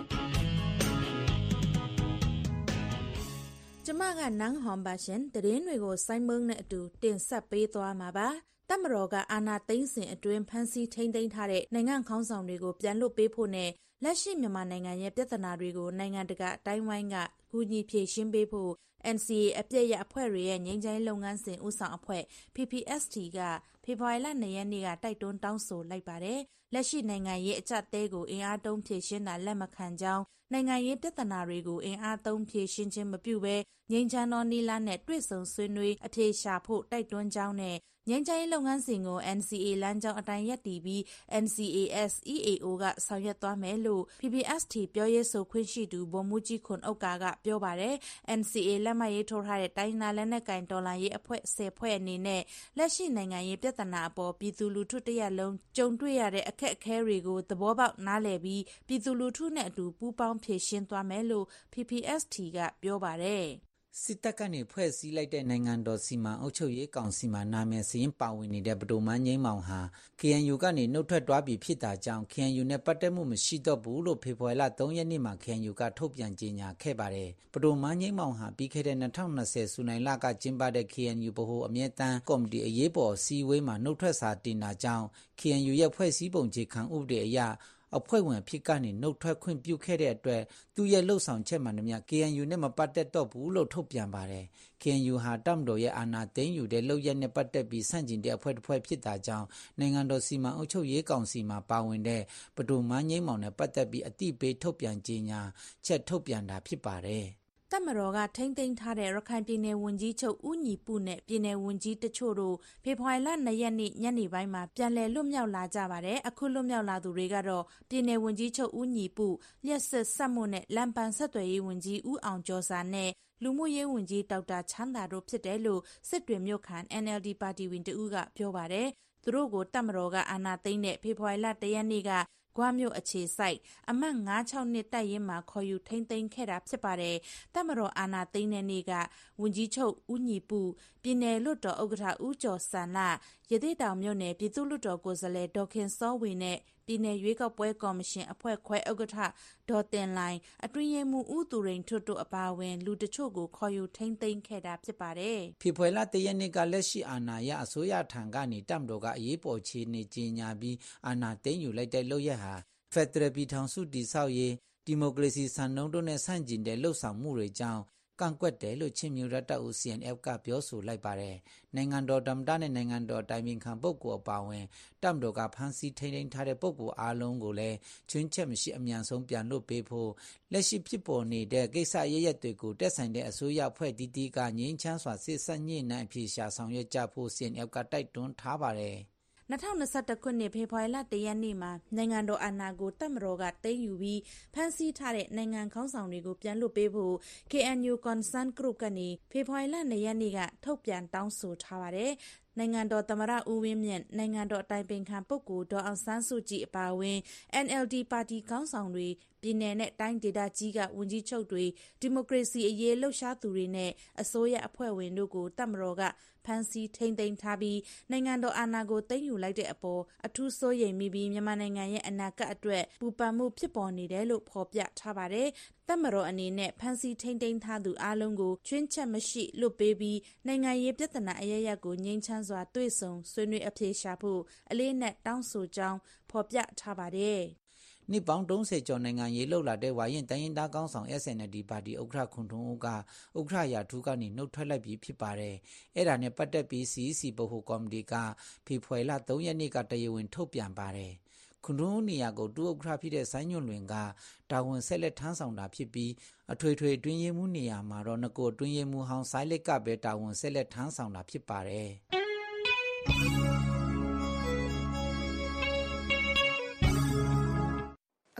ကျမကနန်းဟွန်ပါရှင်တရင်တွေကိုစိုင်းမုံနဲ့အတူတင်ဆက်ပေးသွားမှာပါတပ်မတော်ကအာဏာသိမ်းစဉ်အတွင်းဖမ်းဆီးထိန်းသိမ်းထားတဲ့နိုင်ငံခေါင်းဆောင်တွေကိုပြန်လွှတ်ပေးဖို့နဲ့လက်ရှိမြန်မာနိုင်ငံရဲ့ပြဿနာတွေကိုနိုင်ငံတကာအတိုင်းဝိုင်းကကူညီဖြေရှင်းပေးဖို့ N C A အပြည့်ရအဖွဲ့တွေရဲ့ငြိမ်းချမ်းလုပ်ငန်းစဉ်ဦးဆောင်အဖွဲ့ P P S T ကဖေဖော်ဝါရီလ၂ရက်နေ့ကတိုက်တွန်းတောင်းဆိုလိုက်ပါတယ်လက်ရှိနိုင်ငံရေးအကျပ်တဲကိုအင်အားသုံးဖြေရှင်းတာလက်မခံကြောင်းနိုင်ငံရေးပြဿနာတွေကိုအင်အားသုံးဖြေရှင်းခြင်းမပြုဘဲငြိမ်းချမ်းသောနည်းလမ်းနဲ့တွေ့ဆုံဆွေးနွေးအဖြေရှာဖို့တိုက်တွန်းကြောင်းနဲ့ငြိမ်းချမ်းရေးလုပ်ငန်းစဉ်ကို N C A လမ်းကြောင်းအတိုင်းရပ်တည်ပြီး N C A S E A O ကဆောင်ရွက်သွားမယ်လို့ P P S T ပြောရေးဆိုခွင့်ရှိသူဗိုလ်မှူးကြီးခွန်ဥက္ကာကပြောပါတယ် N C A လက်မှတ်ရေးထိုးထားတဲ့တိုင်းသားလက်နက်ကိုင်တော်လှန်ရေးအဖွဲ့ဆယ်ဖွဲ့အနေနဲ့လက်ရှိနိုင်ငံရေးပြဿနာအပေါ်ပြည်သူလူထုတရက်လုံးကြုံတွေ့ရတဲ့အခက်အခဲတွေကိုသဘောပေါက်နားလည်ပြီးပြည်သူလူထုနဲ့အတူပူးပေါင်းဖြေရှင်းသွားမယ်လို့ P P S T ကပြောပါတယ်စစ်တပ်ကနေဖွဲ့စည်းလိုက်တဲ့နိုင်ငံတော်စီမံအုပ်ချုပ်ရေးကောင်စီမှာနာမည်စာရင်းပါဝင်နေတဲ့ပဒိုမန်းငိမ့်မောင်ဟာ K N U ကနေနှုတ်ထွက်သွားပြီဖြစ်တာကြောင့် K N U နဲ့ပတ်သက်မှုမရှိတော့ဘူးလို့ဖေဖော်ဝါရီလ၃ရက်နေ့မှာ K N U ကထုတ်ပြန်ကြေညာခဲ့ပါတယ်။ပဒိုမန်းငိမ့်မောင်ဟာပြီးခဲ့တဲ့၂၀၂၀ဇူလိုင်လကကျင်းပတဲ့ K N U ဗဟိုအမြဲတမ်းကော်မတီအရေးပေါ်စီဝေးမှာနှုတ်ထွက်စာတင်တာကြောင့် K N U ရဲ့ဖွဲ့စည်းပုံခြေခံဥပဒေအရအဖွဲ့ဝင်ဖြစ်ကနေနှုတ်ထွက်ခွင့်ပြုခဲ့တဲ့အတွက်သူရဲ့လှုပ်ဆောင်ချက်မှန်သမျှ K N U နဲ့မပတ်သက်တော့ဘူးလို့ထုတ်ပြန်ပါတယ်။ K N U ဟာတပ်မတော်ရဲ့အာဏာသိမ်းယူတဲ့လုပ်ရက်နဲ့ပတ်သက်ပြီးဆန့်ကျင်တဲ့အဖွဲ့တစ်ဖွဲ့ဖြစ်တာကြောင့်နိုင်ငံတော်စီမံအုပ်ချုပ်ရေးကောင်စီမှာပါဝင်တဲ့ပဒိုမန်းငိမ့်မောင်နဲ့ပတ်သက်ပြီးအတိပေးထုတ်ပြန်ကြေညာချက်ထုတ်ပြန်တာဖြစ်ပါတယ်။တပ်မတော်ကထိမ့်သိမ်းထားတဲ့ရခိုင်ပြည်နယ်ဝန်ကြီးချုပ်ဦးညီပုနဲ့ပြည်နယ်ဝန်ကြီးတချို့တို့ဖေဖော်ဝါရီလ၂ရက်နေ့ညနေပိုင်းမှာပြန်လည်လွတ်မြောက်လာကြပါတယ်။အခုလွတ်မြောက်လာသူတွေကတော့ပြည်နယ်ဝန်ကြီးချုပ်ဦးညီပုလျှက်စစ်ဆက်မှုနဲ့လမ်းပန်းဆက်သွယ်ရေးဝန်ကြီးဦးအောင်ကျော်စာနဲ့လူမှုရေးဝန်ကြီးဒေါက်တာချမ်းသာတို့ဖြစ်တယ်လို့စစ်တွေမြို့ခံ N L D ပါတီဝင်တဦးကပြောပါတယ်။သူတို့ကိုတပ်မတော်ကအာဏာသိမ်းတဲ့ဖေဖော်ဝါရီလ၁ရက်နေ့ကဂွမြို့အခြေစိုက်အမှတ်၅၆နှစ်တပ်ရင်းမှာခေါ်ယူထိမ့်သိမ်းခဲ့တာဖြစ်ပါတယ်။တပ်မတော်အာဏာသိမ်းတဲ့နေ့ကဝန်ကြီးချုပ်ဦးညီပုပြည်နယ်လွှတ်တော်ဥက္ကဋ္ဌဦးကျော်စံလရသေးတောင်မြို့နယ်ပြည်သူ့လွှတ်တော်ကိုယ်စားလှယ်ဒေါခင်စောဝေနဲ့ပြည်နယ်ရွေးကောက်ပွဲကော်မရှင်အဖွဲ့ခွဲဥက္ကဋ္ဌဒေါ်တင်လိုင်အတွင်းရေးမှူးဦးသူရိန်ထွတ်တို့အပါအဝင်လူတချို့ကိုခေါ်ယူထိမ့်သိမ်းခဲ့တာဖြစ်ပါတယ်။ဖေဖော်ဝါရီလ၁ရက်နေ့ကလက်ရှိအာဏာရအစိုးရထံကနေတပ်မတော်ကအရေးပေါ်ခြေနေကြေညာပြီးအာဏာသိမ်းယူလိုက်တဲ့လုပ်ရက်ဟာဖက်ဒရယ်ပြည်ထောင်စုတည်ဆောက်ရေးဒီမိုကရေစီစံနှုန်းတို့နဲ့ဆန့်ကျင်တဲ့လှုပ်ဆောင်မှုတွေကြောင့်ကန့်ကွက်တယ်လို့ချင်းမျိုးရတအူ C N F ကပြောဆိုလိုက်ပါတယ်။နိုင်ငံတော်ဓမ္မတာနဲ့နိုင်ငံတော်တိုင်ပင်ခံပုဂ္ဂိုလ်အပါအဝင်တပ်မတော်ကဖမ်းဆီးထိန်းသိမ်းထားတဲ့ပုဂ္ဂိုလ်အားလုံးကိုလည်းချွင်းချက်မရှိအမြန်ဆုံးပြန်လွှတ်ပေးဖို့လက်ရှိဖြစ်ပေါ်နေတဲ့ကိစ္စရရက်တွေကိုတက်ဆိုင်တဲ့အစိုးရအဖွဲ့တီးတီးကငြိမ်းချမ်းစွာစစ်ဆက်ညှိနှိုင်းအဖြေရှာဆောင်ရွက်ကြဖို့ C N F ကတိုက်တွန်းထားပါတယ်။၂၀၂၁ခုနှစ်ဖေဖော်ဝါရီလ၁ရက်နေ့မှာနိုင်ငံတော်အာဏာကိုတပ်မတော်ကသိမ်းယူပြီးဖမ်းဆီးထားတဲ့နိုင်ငံခေါင်းဆောင်တွေကိုပြန်လွှတ်ပေးဖို့ K N U Concern Group ကနေဖေဖော်ဝါရီလ၂ရက်နေ့ကထုတ်ပြန်တောင်းဆိုထားပါတယ်။နိုင်ငံတော်သမ္မတဦးဝင်းမြင့်နိုင်ငံတော်အတိုင်ပင်ခံပုဂ္ဂိုလ်ဒေါ်အောင်ဆန်းစုကြည်အပါအဝင် N L D ပါတီခေါင်းဆောင်တွေပြည်내နဲ့တိုင်းဒေသကြီးကဝန်ကြီးချုပ်တွေဒီမိုကရေစီအရေးလှုပ်ရှားသူတွေနဲ့အစိုးရအဖွဲ့ဝင်တို့ကိုတပ်မတော်ကဖမ်းဆီးထိန်းသိမ်းထားပြီးနိုင်ငံတော်အာဏာကိုသိမ်းယူလိုက်တဲ့အပေါ်အထူးစိုးရိမ်မိပြီးမြန်မာနိုင်ငံရဲ့အနာဂတ်အတွက်ပူပန်မှုဖြစ်ပေါ်နေတယ်လို့ဖော်ပြထားပါတယ်။တပ်မတော်အနေနဲ့ဖမ်းဆီးထိန်းသိမ်းထားသူအလုံးကိုချွင်းချက်မရှိလွတ်ပေးပြီးနိုင်ငံရေးပြဿနာအရရက်ကိုငြိမ်းချမ်းစွာတွေ့ဆုံဆွေးနွေးအဖြေရှာဖို့အလေးနက်တောင်းဆိုကြောင်းဖော်ပြထားပါတယ်။နှစ်ပေါင်း၃၀ကျော်နိုင်ငံရေးလှုပ်လာတဲ့ဝါရင်တိုင်းရင်းသားကောင်းဆောင် S N L D ပါတီဥက္ကဋ္ဌခွန်ထွန်းဦးကဥက္ကဋ္ဌရာထူးကနေနှုတ်ထွက်လိုက်ပြီးဖြစ်ပါတယ်။အဲ့ဒါနဲ့ပတ်သက်ပြီး C E C ဗဟိုကော်မတီကဖေဖော်ဝါရီလ၃ရက်နေ့ကတရားဝင်ထုတ်ပြန်ပါတယ်။ခွန်ထွန်းဦးနေရာကိုဒုဥက္ကဋ္ဌဖြစ်တဲ့ဆိုင်းညွန့်လွင်ကတာဝန်ဆက်လက်ထမ်းဆောင်တာဖြစ်ပြီးအထွေထွေအတွင်းရေးမှူးနေရာမှာတော့ငကိုအတွင်းရေးမှူးဟောင်းဆိုင်းလက်ကပဲတာဝန်ဆက်လက်ထမ်းဆောင်တာဖြစ်ပါတယ်။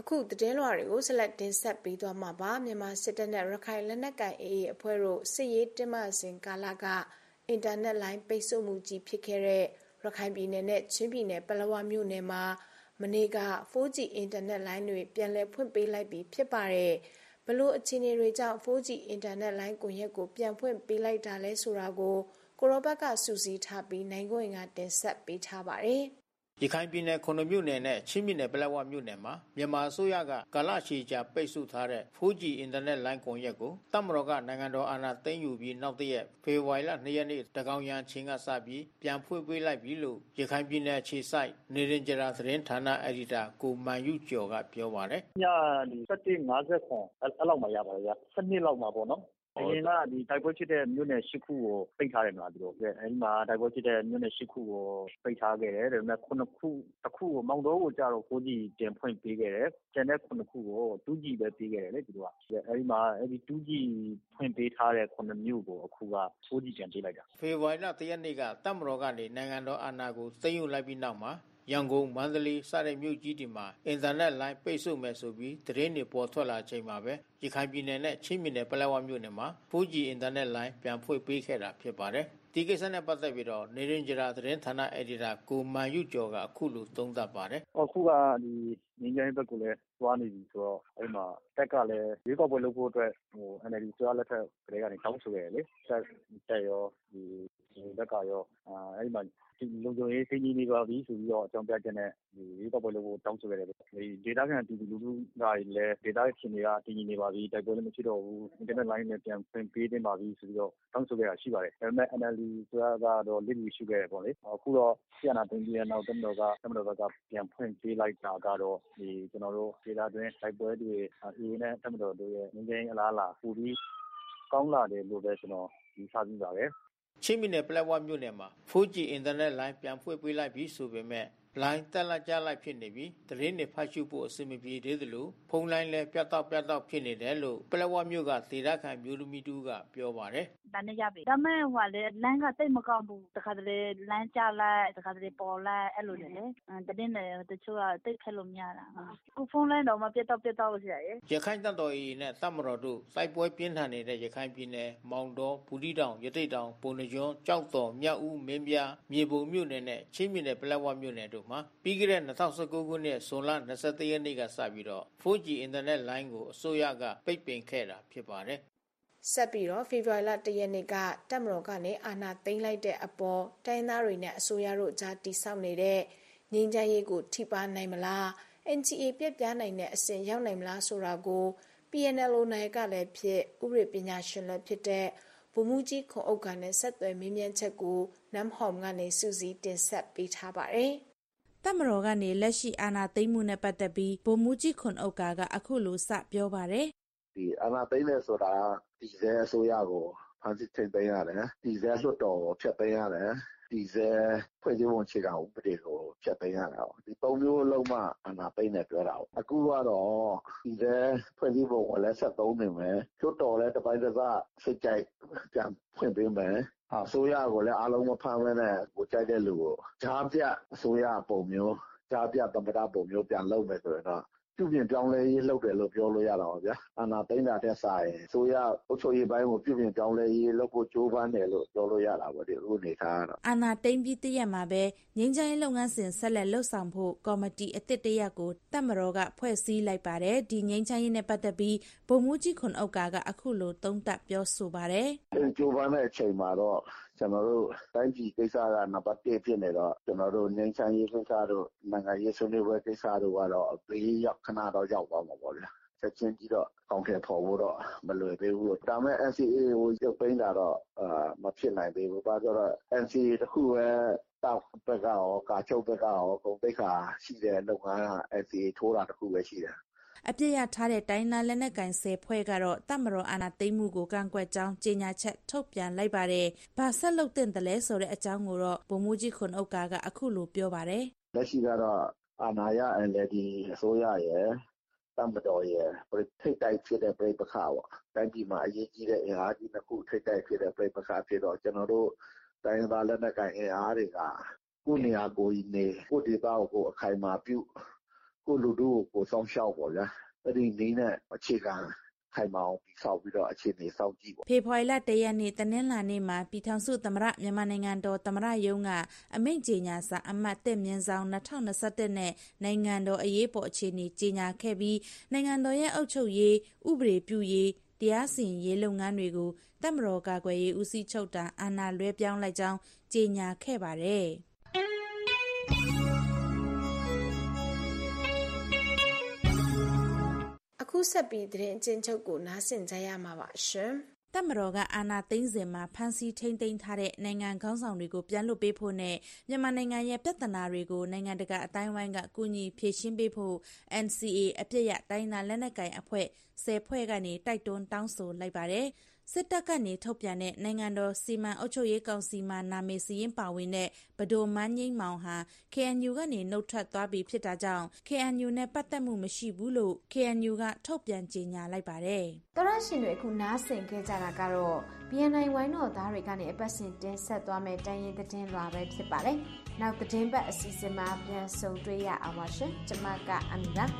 အခုသတင်းလွှာတွေကိုဆက်လက်တင်ဆက်ပေးသွားမှာပါမြန်မာစစ်တပ်နဲ့ရခိုင်လက်နက်ကိုင် အေအေ အဖွဲ့တို့စစ်ရေးတင်းမာစဉ်ကာလကအင်တာနက်လိုင်းပိတ်ဆို့မှုကြီးဖြစ်ခဲ့တဲ့ရခိုင်ပြည်နယ်နဲ့ချင်းပြည်နယ်ပလက်ဝမြို့နယ်မှာမနေ့က four G အင်တာနက်လိုင်းတွေပြန်လည်ဖွင့်ပေးလိုက်ပြီးဖြစ်ပါတယ်ဘလို့အခြေအနေတွေကြောင့် four G အင်တာနက်လိုင်းကွန်ရက်ကိုပြန်ဖွင့်ပေးလိုက်တာလဲဆိုတာကိုကိုရောဘတ်ကစူးစီးထားပြီးနိုင်ခွင့်ကတင်ဆက်ပေးထားပါတယ်ရခိုင်ပြည်နယ်ခုနှစ်မြို့နယ်နဲ့ချင်းပြည်နယ်ပလက်ဝမြို့နယ်မှာမြန်မာအစိုးရကကာလရှည်ကြာပိတ်ဆို့ထားတဲ့ four G အင်တာနက်လိုင်းကွန်ရက်ကိုတပ်မတော်ကနိုင်ငံတော်အာဏာသိမ်းယူပြီးနောက်တရက်ဖေဖော်ဝါရီလtwoရက်နေ့တကောင်ရန်ချင်းကစပြီးပြန်ဖွင့်ပေးလိုက်ပြီလို့ရခိုင်ပြည်နယ်ခြေစိုက်နေရင်ကြရာသတင်းဌာနအယ်ဒီတာကိုမန်ယူကျော်ကပြောပါတယ်ညဒီseven fiftyအဲ့လောက်မှရပါတယ်ဗျtwelveလောက်မှာပေါ့နော်အရင်ကဒီတိုက်ပွဲဖြစ်တဲ့မြို့နယ်eightခုကိုပိတ်ထားတယ်မလားသူတို့အဲဒီမှာတိုက်ပွဲဖြစ်တဲ့မြို့နယ်eightခုကိုပိတ်ထားခဲ့တယ်ဒါပေမဲ့nineခုတစ်ခုကိုမောင်တော်ကိုကြတော့four Gတင်ဖွင့်ပေးခဲ့တယ်ကျန်တဲ့nineခုကိုtwo G ပဲပေးခဲ့တယ်လေသူတို့ကအဲဒီမှာအဲဒီtwo G ဖွင့်ပေးထားတဲ့nineမြို့ကိုအခုကfour Gတင်ပေးလိုက်တာဖေဖော်ဝါရီလoneရက်နေ့ကတပ်မတော်ကနေနိုင်ငံတော်အာဏာကိုသိမ်းယူလိုက်ပြီးနောက်မှာရန်ကုန်မန္တလေးစတဲ့မြို့ကြီးတွေမှာအင်တာနက်လိုင်းပိတ်ဆို့မယ်ဆိုပြီးသတင်းတွေပေါ်ထွက်လာချိန်မှာပဲရခိုင်ပြည်နယ်နဲ့ချင်းပြည်နယ်ပလက်ဝမြို့နယ်မှာ four G အင်တာနက်လိုင်းပြန်ဖွင့်ပေးခဲ့တာဖြစ်ပါတယ်ဒီကိစ္စနဲ့ပတ်သက်ပြီးတော့နေရင်ကြရာသတင်းဌာနအယ်ဒီတာကိုမန်ယူကျော်ကအခုလိုသုံးသပ်ပါတယ်အခုကဒီငင်းကြိုင်းဘက်ကလည်းသွားနေပြီဆိုတော့အဲ့မှာတက်ကလည်းရေကောက်ပွဲလုပ်ဖို့အတွက်ဟို N L D ဆွာလက်ထက်ကလေးကနေတောင်းဆိုရတယ်လေတက်တက်ရောဒီဘက်ကရောအဲ့ဒီမှာဒီလုံခြုံရေးသိကြီးနေပါပြီဆိုပြီးတော့အကြောင်းပြချက်နဲ့ဒီရေကောက်ပွဲလုပ်ဖို့တောင်းဆိုရတယ်ဒီဒေတာကန်တီဗီလူလူကလည်းဒေတာရှင်တွေကတည်နေပါပြီတိုက်ပွဲလည်းမရှိတော့ဘူးအင်တာနက်လိုင်းနဲ့ပြန်ဖွင့်ပေးတင်ပါပြီဆိုပြီးတော့တောင်းဆိုခဲ့တာရှိပါတယ်ဒါပေမဲ့ N L D ဆွာကတော့လစ်လီရှိခဲ့တယ်ပေါ့လေအခုတော့ဆီယနာတင်ပြီးနောက်တမတော်ကတမတော်ကပြန်ဖွင့်ပေးလိုက်တာကတော့ဒီကျွန်တော်တို့ဒေတာတွင်တိုက်ပွဲတွေအေးနဲ့တမတော်တို့ရဲ့ငင်းငင်းအလားလားပူပြီးကောင်းလာတယ်လို့ပဲကျွန်တော်ဒီစားပြီးပါပဲချင်းပြည်နယ်ပလက်ဝမြို့နယ်မှာ four G အင်တာနက်လိုင်းပြန်ဖွင့်ပေးလိုက်ပြီးဆိုပေမဲ့လိုင်းတက်လက်ကြလိုက်ဖြစ်နေပြီးသတင်းတွေဖတ်ရှုဖို့အဆင်မပြေသေးသလိုဖုန်းလိုင်းလည်းပြတ်တောက်ပြတ်တောက်ဖြစ်နေတယ်လို့ပလက်ဝမြို့ကဒေသခံမျိုးလူမီတူကပြောပါတယ်တန်းနေရပြီဒါမဲ့ဟိုလေလမ်းကတိတ်မကောင်းဘူးတခါတလေလမ်းကြလိုက်တခါတလေပေါ်လိုက်အဲ့လိုလေတင်းတယ်တချို့ကတိတ်ခက်လို့မရတာခုဖုန်းလိုင်းတော့မပြတ်တောက်ပြတ်တောက်ရရဲ့ရခိုင်တပ်တော် အေအေ နဲ့တပ်မတော်တို့တိုက်ပွဲပြင်းထန်နေတဲ့ရခိုင်ပြည်နယ်မောင်တော်ဘူးတီတောင်ရတိတ်တောင်ပုံနှကျွန်းကြောက်တော်မြောက်ဦးမင်းပြားမြေပုံမြို့နယ်နဲ့ချင်းပြည်နယ်ပလက်ဝမြို့နယ်တို့မှာပြီးခဲ့တဲ့twenty nineteenခုနှစ်ဇွန်လtwenty-oneရက်နေ့ကစပြီးတော့four G အင်တာနက်လိုင်းကိုအစိုးရကပိတ်ပင်ခဲ့တာဖြစ်ပါတယ်ဆက်ပြီးတော့ဖေဖော်ဝါရီလoneရက်နေ့ကတပ်မတော်ကနေအာဏာသိမ်းလိုက်တဲ့အပေါ်တိုင်းသားတွေနဲ့အစိုးရတို့ကြားတိစောက်နေတဲ့ငြိမ်းချမ်းရေးကိုထိပါနိုင်မလား N G A ပြက်ပြားနိုင်တဲ့အဆင့်ရောက်နိုင်မလားဆိုတာကို P N L နိုင်ကလည်းဖြစ်ဥပဒေပညာရှင်လည်းဖြစ်တဲ့ဗိုလ်မှူးကြီးခွန်ဥက္ကာနဲ့ဆက်သွယ်မေးမြန်းချက်ကိုနမ်ဟောမ်ကနေစူးစီးတင်ဆက်ပေးထားပါတယ်တပ်မတော်ကနေလက်ရှိအာဏာသိမ်းမှုနဲ့ပတ်သက်ပြီးဗိုလ်မှူးကြီးခွန်ဥက္ကာကအခုလိုစပြောပါတယ်ဒီအာဏာသိမ်းလဲဆိုတာဒီဇဲအစိုးရကိုဖန်ဆီးထိန်သိမ်းရတယ်ဒီဇဲလွှတ်တော်ကိုဖျက်သိမ်းရတယ်ဒီဇဲဖွဲ့စည်းပုံအခြေခံဥပဒေကိုဖျက်သိမ်းရတာ။ဒီသုံးမျိုးလုံးမှအာဏာသိမ်းတယ်ပြောတာ။အခုကတော့ဒီဇဲဖွဲ့စည်းပုံကိုလည်းဆက်သုံးနေမယ်။လွှတ်တော်လည်းတစ်ပိုင်းတစ်စစိတ်ကြိုက်ပြန်ဖွင့်ပေးမယ်။အစိုးရကိုလည်းအားလုံးမဖမ်းဘဲနဲ့ကိုကြိုက်တဲ့လူကိုကြားပြအစိုးရပုံမျိုးကြားပြသမ္မတပုံမျိုးပြန်လုပ်မယ်ဆိုရင်တော့ပြုပြင်ပြောင်းလဲရေးလုပ်တယ်လို့ပြောလို့ရတာပါဗျာအာဏာသိမ်းတာတဲ့ဆိုင်ဆိုရအုပ်ချုပ်ရေးပိုင်းကိုပြုပြင်ပြောင်းလဲရေးလုပ်ဖို့ကြိုးပမ်းတယ်လို့ပြောလို့ရတာပါဒီအခုနေထားတော့အာဏာသိမ်းပြီးတရက်မှာပဲငြိမ်းချမ်းရေးလုပ်ငန်းစဉ်ဆက်လက်လှုပ်ဆောင်ဖို့ကော်မတီအသစ်တရက်ကိုတပ်မတော်ကဖွဲ့စည်းလိုက်ပါတယ်ဒီငြိမ်းချမ်းရေးနဲ့ပတ်သက်ပြီးဗိုလ်မှူးကြီးခွန်ဥက္ကာကအခုလိုသုံးသပ်ပြောဆိုပါတယ်ကြိုးပမ်းတဲ့အချိန်မှာတော့ကျွန်တော်တို့တိုင်းပြည်ကိစ္စကနံပါတ်oneဖြစ်နေတော့ကျွန်တော်တို့ငြိမ်းချမ်းရေးကိစ္စတို့နိုင်ငံရေးဆွေးနွေးပွဲကိစ္စတို့ကတော့ဘေးရောက်ခဏတော့ရောက်သွားမှာပေါ့ဗျာချက်ချင်းကြီးတော့ကောင်းတယ်ပေါ်ဖို့တော့မလွယ်သေးဘူးဒါပေမဲ့ N C A ကိုရုပ်သိမ်းတာတော့အာမဖြစ်နိုင်သေးဘူးဘာကြောင့်လဲ N C A တခုပဲတောက်ဘက်ကရောကာချုပ်ဘက်ကရောကုန်သိက္ခာရှိတဲ့လုပ်ငန်းက N C A ထိုးတာတခုပဲရှိတယ်အပြစ်ရထားတဲ့တိုင်းသားလက်နက်ကိုင်ဆယ်ဖွဲ့ကတော့တပ်မတော်အာဏာသိမ်းမှုကိုကန့်ကွက်ကြောင်းကြေညာချက်ထုတ်ပြန်လိုက်ပါတယ်။ဘာဆက်လုပ်တင်တယ်လဲဆိုတဲ့အကြောင်းကိုတော့ဗိုလ်မှူးကြီးခွန်ဥက္ကာကအခုလိုပြောပါတယ်။လက်ရှိကတော့အာဏာရ N L D အစိုးရရဲ့တပ်မတော်ရဲ့ထိပ်တိုက်ဖြစ်တဲ့ပြည်ပခါပေါ့။တိုင်းပြည်မှာအရေးကြီးတဲ့အင်အားကြီးတစ်ခုထိပ်တိုက်ဖြစ်တဲ့ပြည်ပခါဖြစ်တော့ကျွန်တော်တို့တိုင်းသားလက်နက်ကိုင်အင်အားတွေကကိုယ်နေရာကိုယ်နေကိုယ်ဒေသကိုအခိုင်အမာပြုကိုလူတို့ကိုစောင့်ရှောက်ပေါ့ဗျာအဲ့ဒီနည်းနဲ့အခြေခံခိုင်မာအောင်ပြီးဆောက်ပြီးတော့အခြေအနေစောင့်ကြည့်ပေါ့ဖေဖော်ဝါရီလတရက်နေ့တနင်္လာနေ့မှာပြည်ထောင်စုသမ္မတမြန်မာနိုင်ငံတော်သမ္မတရုံးကအမိန့်ကြေညာစာအမှတ်တစ်မြင်းဆောင်နှစ်ထောင်နှစ်ဆယ့်တစ်နဲ့နိုင်ငံတော်အရေးပေါ်အခြေအနေကြေညာခဲ့ပြီးနိုင်ငံတော်ရဲ့အုပ်ချုပ်ရေးဥပဒေပြုရေးတရားစီရင်ရေးလုပ်ငန်းတွေကိုတပ်မတော်ကာကွယ်ရေးဦးစီးချုပ်တာအာဏာလွှဲပြောင်းလိုက်ကြောင်းကြေညာခဲ့ပါတယ်အခုဆက်ပြီးသတင်းအကျဉ်းချုပ်ကိုနားဆင်ကြရမှာပါရှင်။တပ်မတော်ကအာဏာသိမ်းစဉ်မှာဖမ်းဆီးထိန်းသိမ်းထားတဲ့နိုင်ငံခေါင်းဆောင်တွေကိုပြန်လွှတ်ပေးဖို့နဲ့မြန်မာနိုင်ငံရဲ့ပြဿနာတွေကိုနိုင်ငံတကာအတိုင်းအဝိုင်းကကူညီဖြေရှင်းပေးဖို့ အန် စီ အေ အပြစ်ရတိုင်းသားလက်နက်ကိုင်အဖွဲ့ဆယ်ဖွဲ့ကနေတိုက်တွန်းတောင်းဆိုလိုက်ပါတယ်။စစ်တပ်ကနေထုတ်ပြန်တဲ့နိုင်ငံတော်စီမံအုပ်ချုပ်ရေးကောင်စီမှာနာမည်စာရင်းပါဝင်တဲ့ဗဒိုမန်းငိမ့်မောင်ဟာ ကေအန်ယူ ကနေနှုတ်ထွက်သွားပြီဖြစ်တာကြောင့် ကေအန်ယူ နဲ့ပတ်သက်မှုမရှိဘူးလို့ ကေအန်ယူ ကထုတ်ပြန်ကြေညာလိုက်ပါတယ်။သောရရှင်တွေအခုနားဆင်ခဲ့ကြတာကတော့ ဘီအန်အိုင် ဝိုင်းတော်သားတွေကနေအပတ်စဉ်တင်ဆက်သွားမယ့်တိုင်းရင်းသတင်းလွှာပဲဖြစ်ပါတယ်။နောက်သတင်းပတ်အစီအစဉ်မှာပြန်ဆုံတွေ့ရအောင်ပါရှင်။ကျွန်မကအမီပါ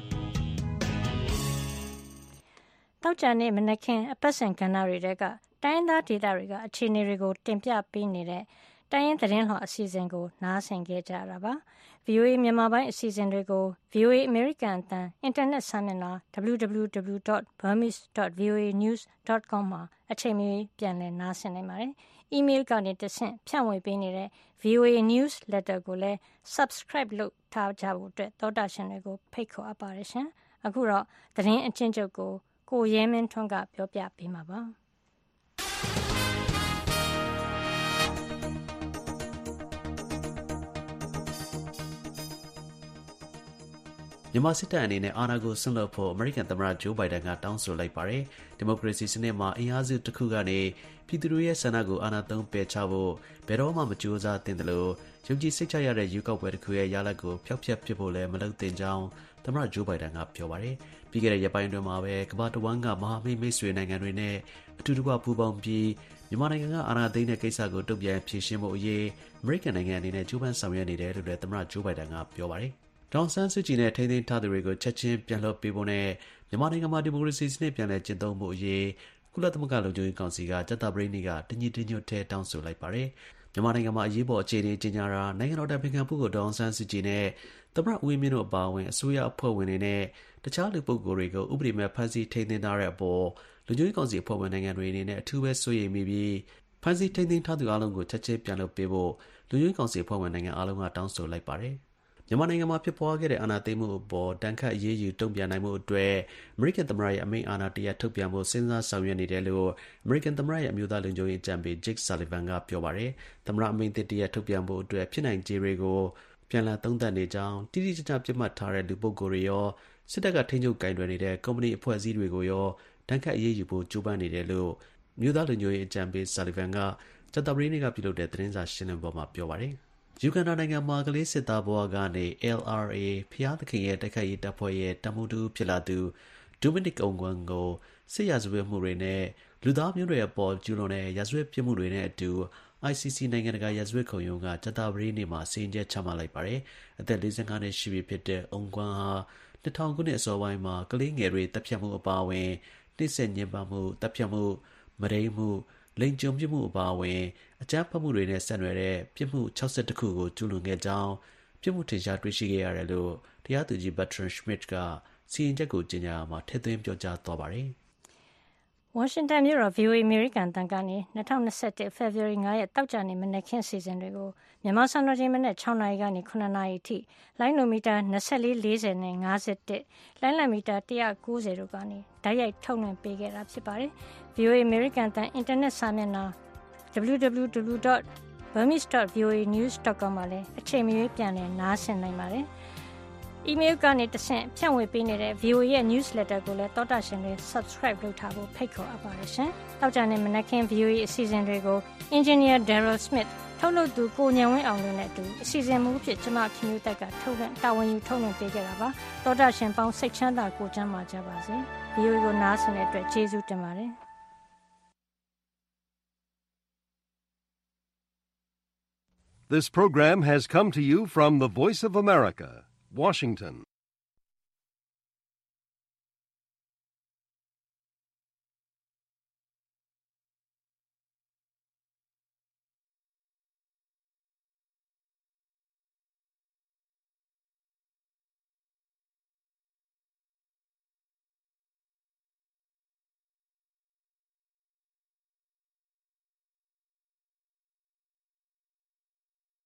တောက်ကြနေ့မနက်ခင်းအပတ်စဉ်ကဏ္ဍတွေတဲကတိုင်းသားဒေသတွေကအခြေအနေတွေကိုတင်ပြပေးနေတဲ့တိုင်းရင်းသတင်းလှော်အစီအစဉ်ကိုနားဆင်ခဲ့ကြရတာပါ။ ဗွီအိုအေ မြန်မာပိုင်းအစီအစဉ်တွေကို ဗွီအိုအေ American အသံအင်တာနက်စာမျက်နှာ ဒဘလျူ ဒဘလျူ ဒဘလျူ ဒတ် ဘာမစ် ဒတ် ဗွီအိုအေ နျူးစ် ဒတ် ကောမ် မှာအချိန်မီပြန်လည်နားဆင်နိုင်ပါတယ်။ အီးမေးလ်ကနေတဆင့်ဖြန့်ဝေပေးနေတဲ့ ဗွီအိုအေ Newsletter ကိုလည်း Subscribe လုပ်ထားကြဖို့အတွက်သောတာရှင်တွေကိုဖိတ်ခေါ်အပ်ပါတယ်ရှင်။အခုတော့သတင်းအကျဉ်းချုပ်ကိုကိုရဲမင်းထွန်းကပြောပြပေးမှာပါ။မြန်မာစစ်တပ်အနေနဲ့အာဏာကိုဆွန့်လွတ်ဖို့အမေရိကန်သမ္မတဂျိုးဘိုင်ဒန်ကတောင်းဆိုလိုက်ပါတယ်။ဒီမိုကရေစီစနစ်မှာအင်အားစုတစ်ခုကနေပြည်သူတွေရဲ့ဆန္ဒကိုအာဏာသုံးပယ်ချဖို့ဘယ်တော့မှမကြိုးစားသင့်တယ်လို့ယုံကြည်စိတ်ချရတဲ့ရွေးကောက်ပွဲတစ်ခုရဲ့ရလဒ်ကိုဖျောက်ဖျက်ပစ်ဖို့လည်းမလုပ်သင့်ကြောင်းသမ္မတဂျိုးဘိုင်ဒန်ကပြောပါတယ်။ပြီးခဲ့တဲ့ရက်ပိုင်းအတွင်းမှာပဲကမ္ဘာတစ်ဝန်းကမဟာမိတ်မိတ်ဆွေနိုင်ငံတွေနဲ့အတူတကွပူးပေါင်းပြီးမြန်မာနိုင်ငံကအာဏာသိမ်းတဲ့ကိစ္စကိုတုံ့ပြန်ဖြေရှင်းဖို့အရေးအမေရိကန်နိုင်ငံအနေနဲ့ကြိုးပမ်းဆောင်ရွက်နေတယ်လို့လည်းသမ္မတဂျိုးဘိုင်ဒန်ကပြောပါတယ်။ဒေါ်ဆန်းစုကြည်နဲ့ထိန်းသိမ်းထားသူတွေကိုချက်ချင်းပြန်လွှတ်ပေးဖို့နဲ့မြန်မာနိုင်ငံမှာဒီမိုကရေစီစနစ်ပြန်လည်ကျင့်သုံးမှုအရေးကုလသမဂ္ဂလုံခြုံရေးကောင်စီကကြာသပတေးနေ့ကတညီတညွတ်ထဲတောင်းဆိုလိုက်ပါတယ်။မြန်မာနိုင်ငံမှာအရေးပေါ်အခြေအနေကြီးညာတာနိုင်ငံတော်တိုင်ပင်ခံပုဂ္ဂိုလ်ဒေါ်ဆန်းစုကြည်နဲ့သမ္မတဦးဝင်းမြင့်တို့အပါအဝင်အစိုးရအဖွဲ့ဝင်တွေနဲ့တခြားလူပုဂ္ဂိုလ်တွေကိုဥပဒေမဲ့ဖမ်းဆီးထိန်းသိမ်းထားတဲ့အပေါ်လုံခြုံရေးကောင်စီအဖွဲ့ဝင်နိုင်ငံတွေအနေနဲ့အထူးပဲစိုးရိမ်မိပြီးဖမ်းဆီးထိန်းသိမ်းထားသူအလုံးကိုချက်ချင်းပြန်လွှတ်ပေးဖို့လုံခြုံရေးကောင်စီအဖွဲ့ဝင်နိုင်ငံအလုံးကတောင်းဆိုလိုက်ပါတယ်။မြန်မာနိုင်ငံမှာဖြစ်ပွားခဲ့တဲ့အာဏာသိမ်းမှုအပေါ်တန်ခတ်အရေးယူတုံ့ပြန်နိုင်မှုအတွက်အမေရိကန်သမ္မတရဲ့အမိန့်အာဏာတရားထုတ်ပြန်ဖို့စဉ်းစားဆောင်ရွက်နေတယ်လို့အမေရိကန်သမ္မတရဲ့အမျိုးသားလုံခြုံရေးအကြံပေး Jake Sullivan ကပြောပါတယ်။သမ္မတအမိန့်သစ်တရားထုတ်ပြန်ဖို့အတွက်ဖြစ်နိုင်ခြေတွေကိုပြန်လည်သုံးသပ်နေကြောင်းတိတိကျကျပြတ်မှတ်ထားတဲ့လူပုဂ္ဂိုလ်တွေရောစစ်တပ်ကထိန်းချုပ်ကင်တွယ်နေတဲ့ကုမ္ပဏီအဖွဲ့အစည်းတွေကိုရောတန်ခတ်အရေးယူဖို့ကြိုးပမ်းနေတယ်လို့မြို့သားလူမျိုးရေးအကြံပေး Sullivan ကကြာသပတေးနေ့ကပြုလုပ်တဲ့သတင်းစာရှင်းလင်းပွဲမှာပြောပါတယ်။ယူဂန်ဒါနိုင်ငံမှာကလေးစစ်သားဘဝကနေ အယ် အာร์ အေ ဖျားသခင်ရဲ့တိုက်ခိုက်ရေးတပ်ဖွဲ့ရဲ့တပ်မှုတူဖြစ်လာသူဒိုမီနစ် အုံကွမ်ကိုစစ်ရာဇဝတ်မှုတွေနဲ့လူသားမျိုးတွေအပေါ်ကျူးလွန်တဲ့ရာဇဝတ်ပြစ်မှုတွေနဲ့အတူ အိုင် စီ စီ နိုင်ငံတကာရာဇဝတ်ခုံရုံးကကြာသပတေးနေ့မှာစီရင်ချက်ချမှတ်လိုက်ပါတယ်။အသက်လေးဆယ့်ငါးနှစ်ရှိပြီဖြစ်တဲ့အုံကွမ်ဟာနှစ်ထောင်ခုနှစ်အစောပိုင်းမှာကလေးငယ်တွေတပ်ဖြတ်မှုအပါအဝင်နှိပ်စက်ညှဉ်းပန်းမှုတပ်ဖြတ်မှုမုဒိမ်းမှုလိင်ကြုံပြစ်မှုအပါအဝင်အကြမ်းဖက်မှုတွေနဲ့ဆက်နွယ်တဲ့ပြစ်မှု၆၁ခုကိုကျူးလွန်ခဲ့ကြောင်းပြစ်မှုထင်ရှားတွေ့ရှိခဲ့ရတယ်လို့တရားသူကြီး Bertrand Schmidt ကစီရင်ချက်ကိုကြေညာမှာထည့်သွင်းပြောကြားသွားပါတယ်။ဝါရှင်တန်မြို့တော် ဗွီအိုအေ အမေရိကန်အသံကနေ၂၀၂၁ ဖေဖော်ဝါရီလ ၅ ရက်တောက်ကြနေ့မနက်ခင်းအစီအစဉ်တွေကိုမြန်မာစံတော်ချိန်မနက်၆နာရီကနေ၇နာရီအထိလိုင်းနိုမီတာ၂၄၊၄၀နဲ့၅၁လိုင်းလံမီတာ၁၉၀တို့ကနေတိုက်ရိုက်ထုတ်လွှင့်ပေးခဲ့တာဖြစ်ပါတယ်။ ဗွီအိုအေ အမေရိကန်အသံအင်တာနက်စာမျက်နှာ ဒဘလျူ ဒဘလျူ ဒဘလျူ ဒတ် ဘာမစ် ဒတ် ဗွီအိုအေ နျူးစ် ဒတ် ကောမ် မှာလည်းအချိန်မရွေးပြန်လည်နားဆင်နိုင်ပါတယ်။ အီးမေးလ်ကနေတဆင့်ဖြန့်ဝေပေးနေတဲ့ ဗွီအိုအေရဲ့ Newsletter ကိုလည်းသောတာရှင်တွေ Subscribe လုပ်ထားဖို့ဖိတ်ခေါ်အပ်ပါတယ်ရှင်။တောက်ကြနေ့မနက်ခင်း ဗွီအိုအေအစီအစဉ်တွေကို Engineer Daryl Smith ထုတ်လုပ်သူကိုဉာဏ်ဝင်းအောင်တို့နဲ့အတူအစီအစဉ်မူအဖြစ်ကျမခင်မျိုးသက်ကထုတ်လွှင့်တာဝန်ယူထုတ်လွှင့်ပေးခဲ့တာပါ။သောတာရှင်ပေါင်းစိတ်ချမ်းသာကိုကျန်းမာကြပါစေ။ ဗွီအိုအေကိုနားဆင်တဲ့အတွက်ကျေးဇူးတင်ပါတယ်။ This program has come to you from the Voice of America, Washington.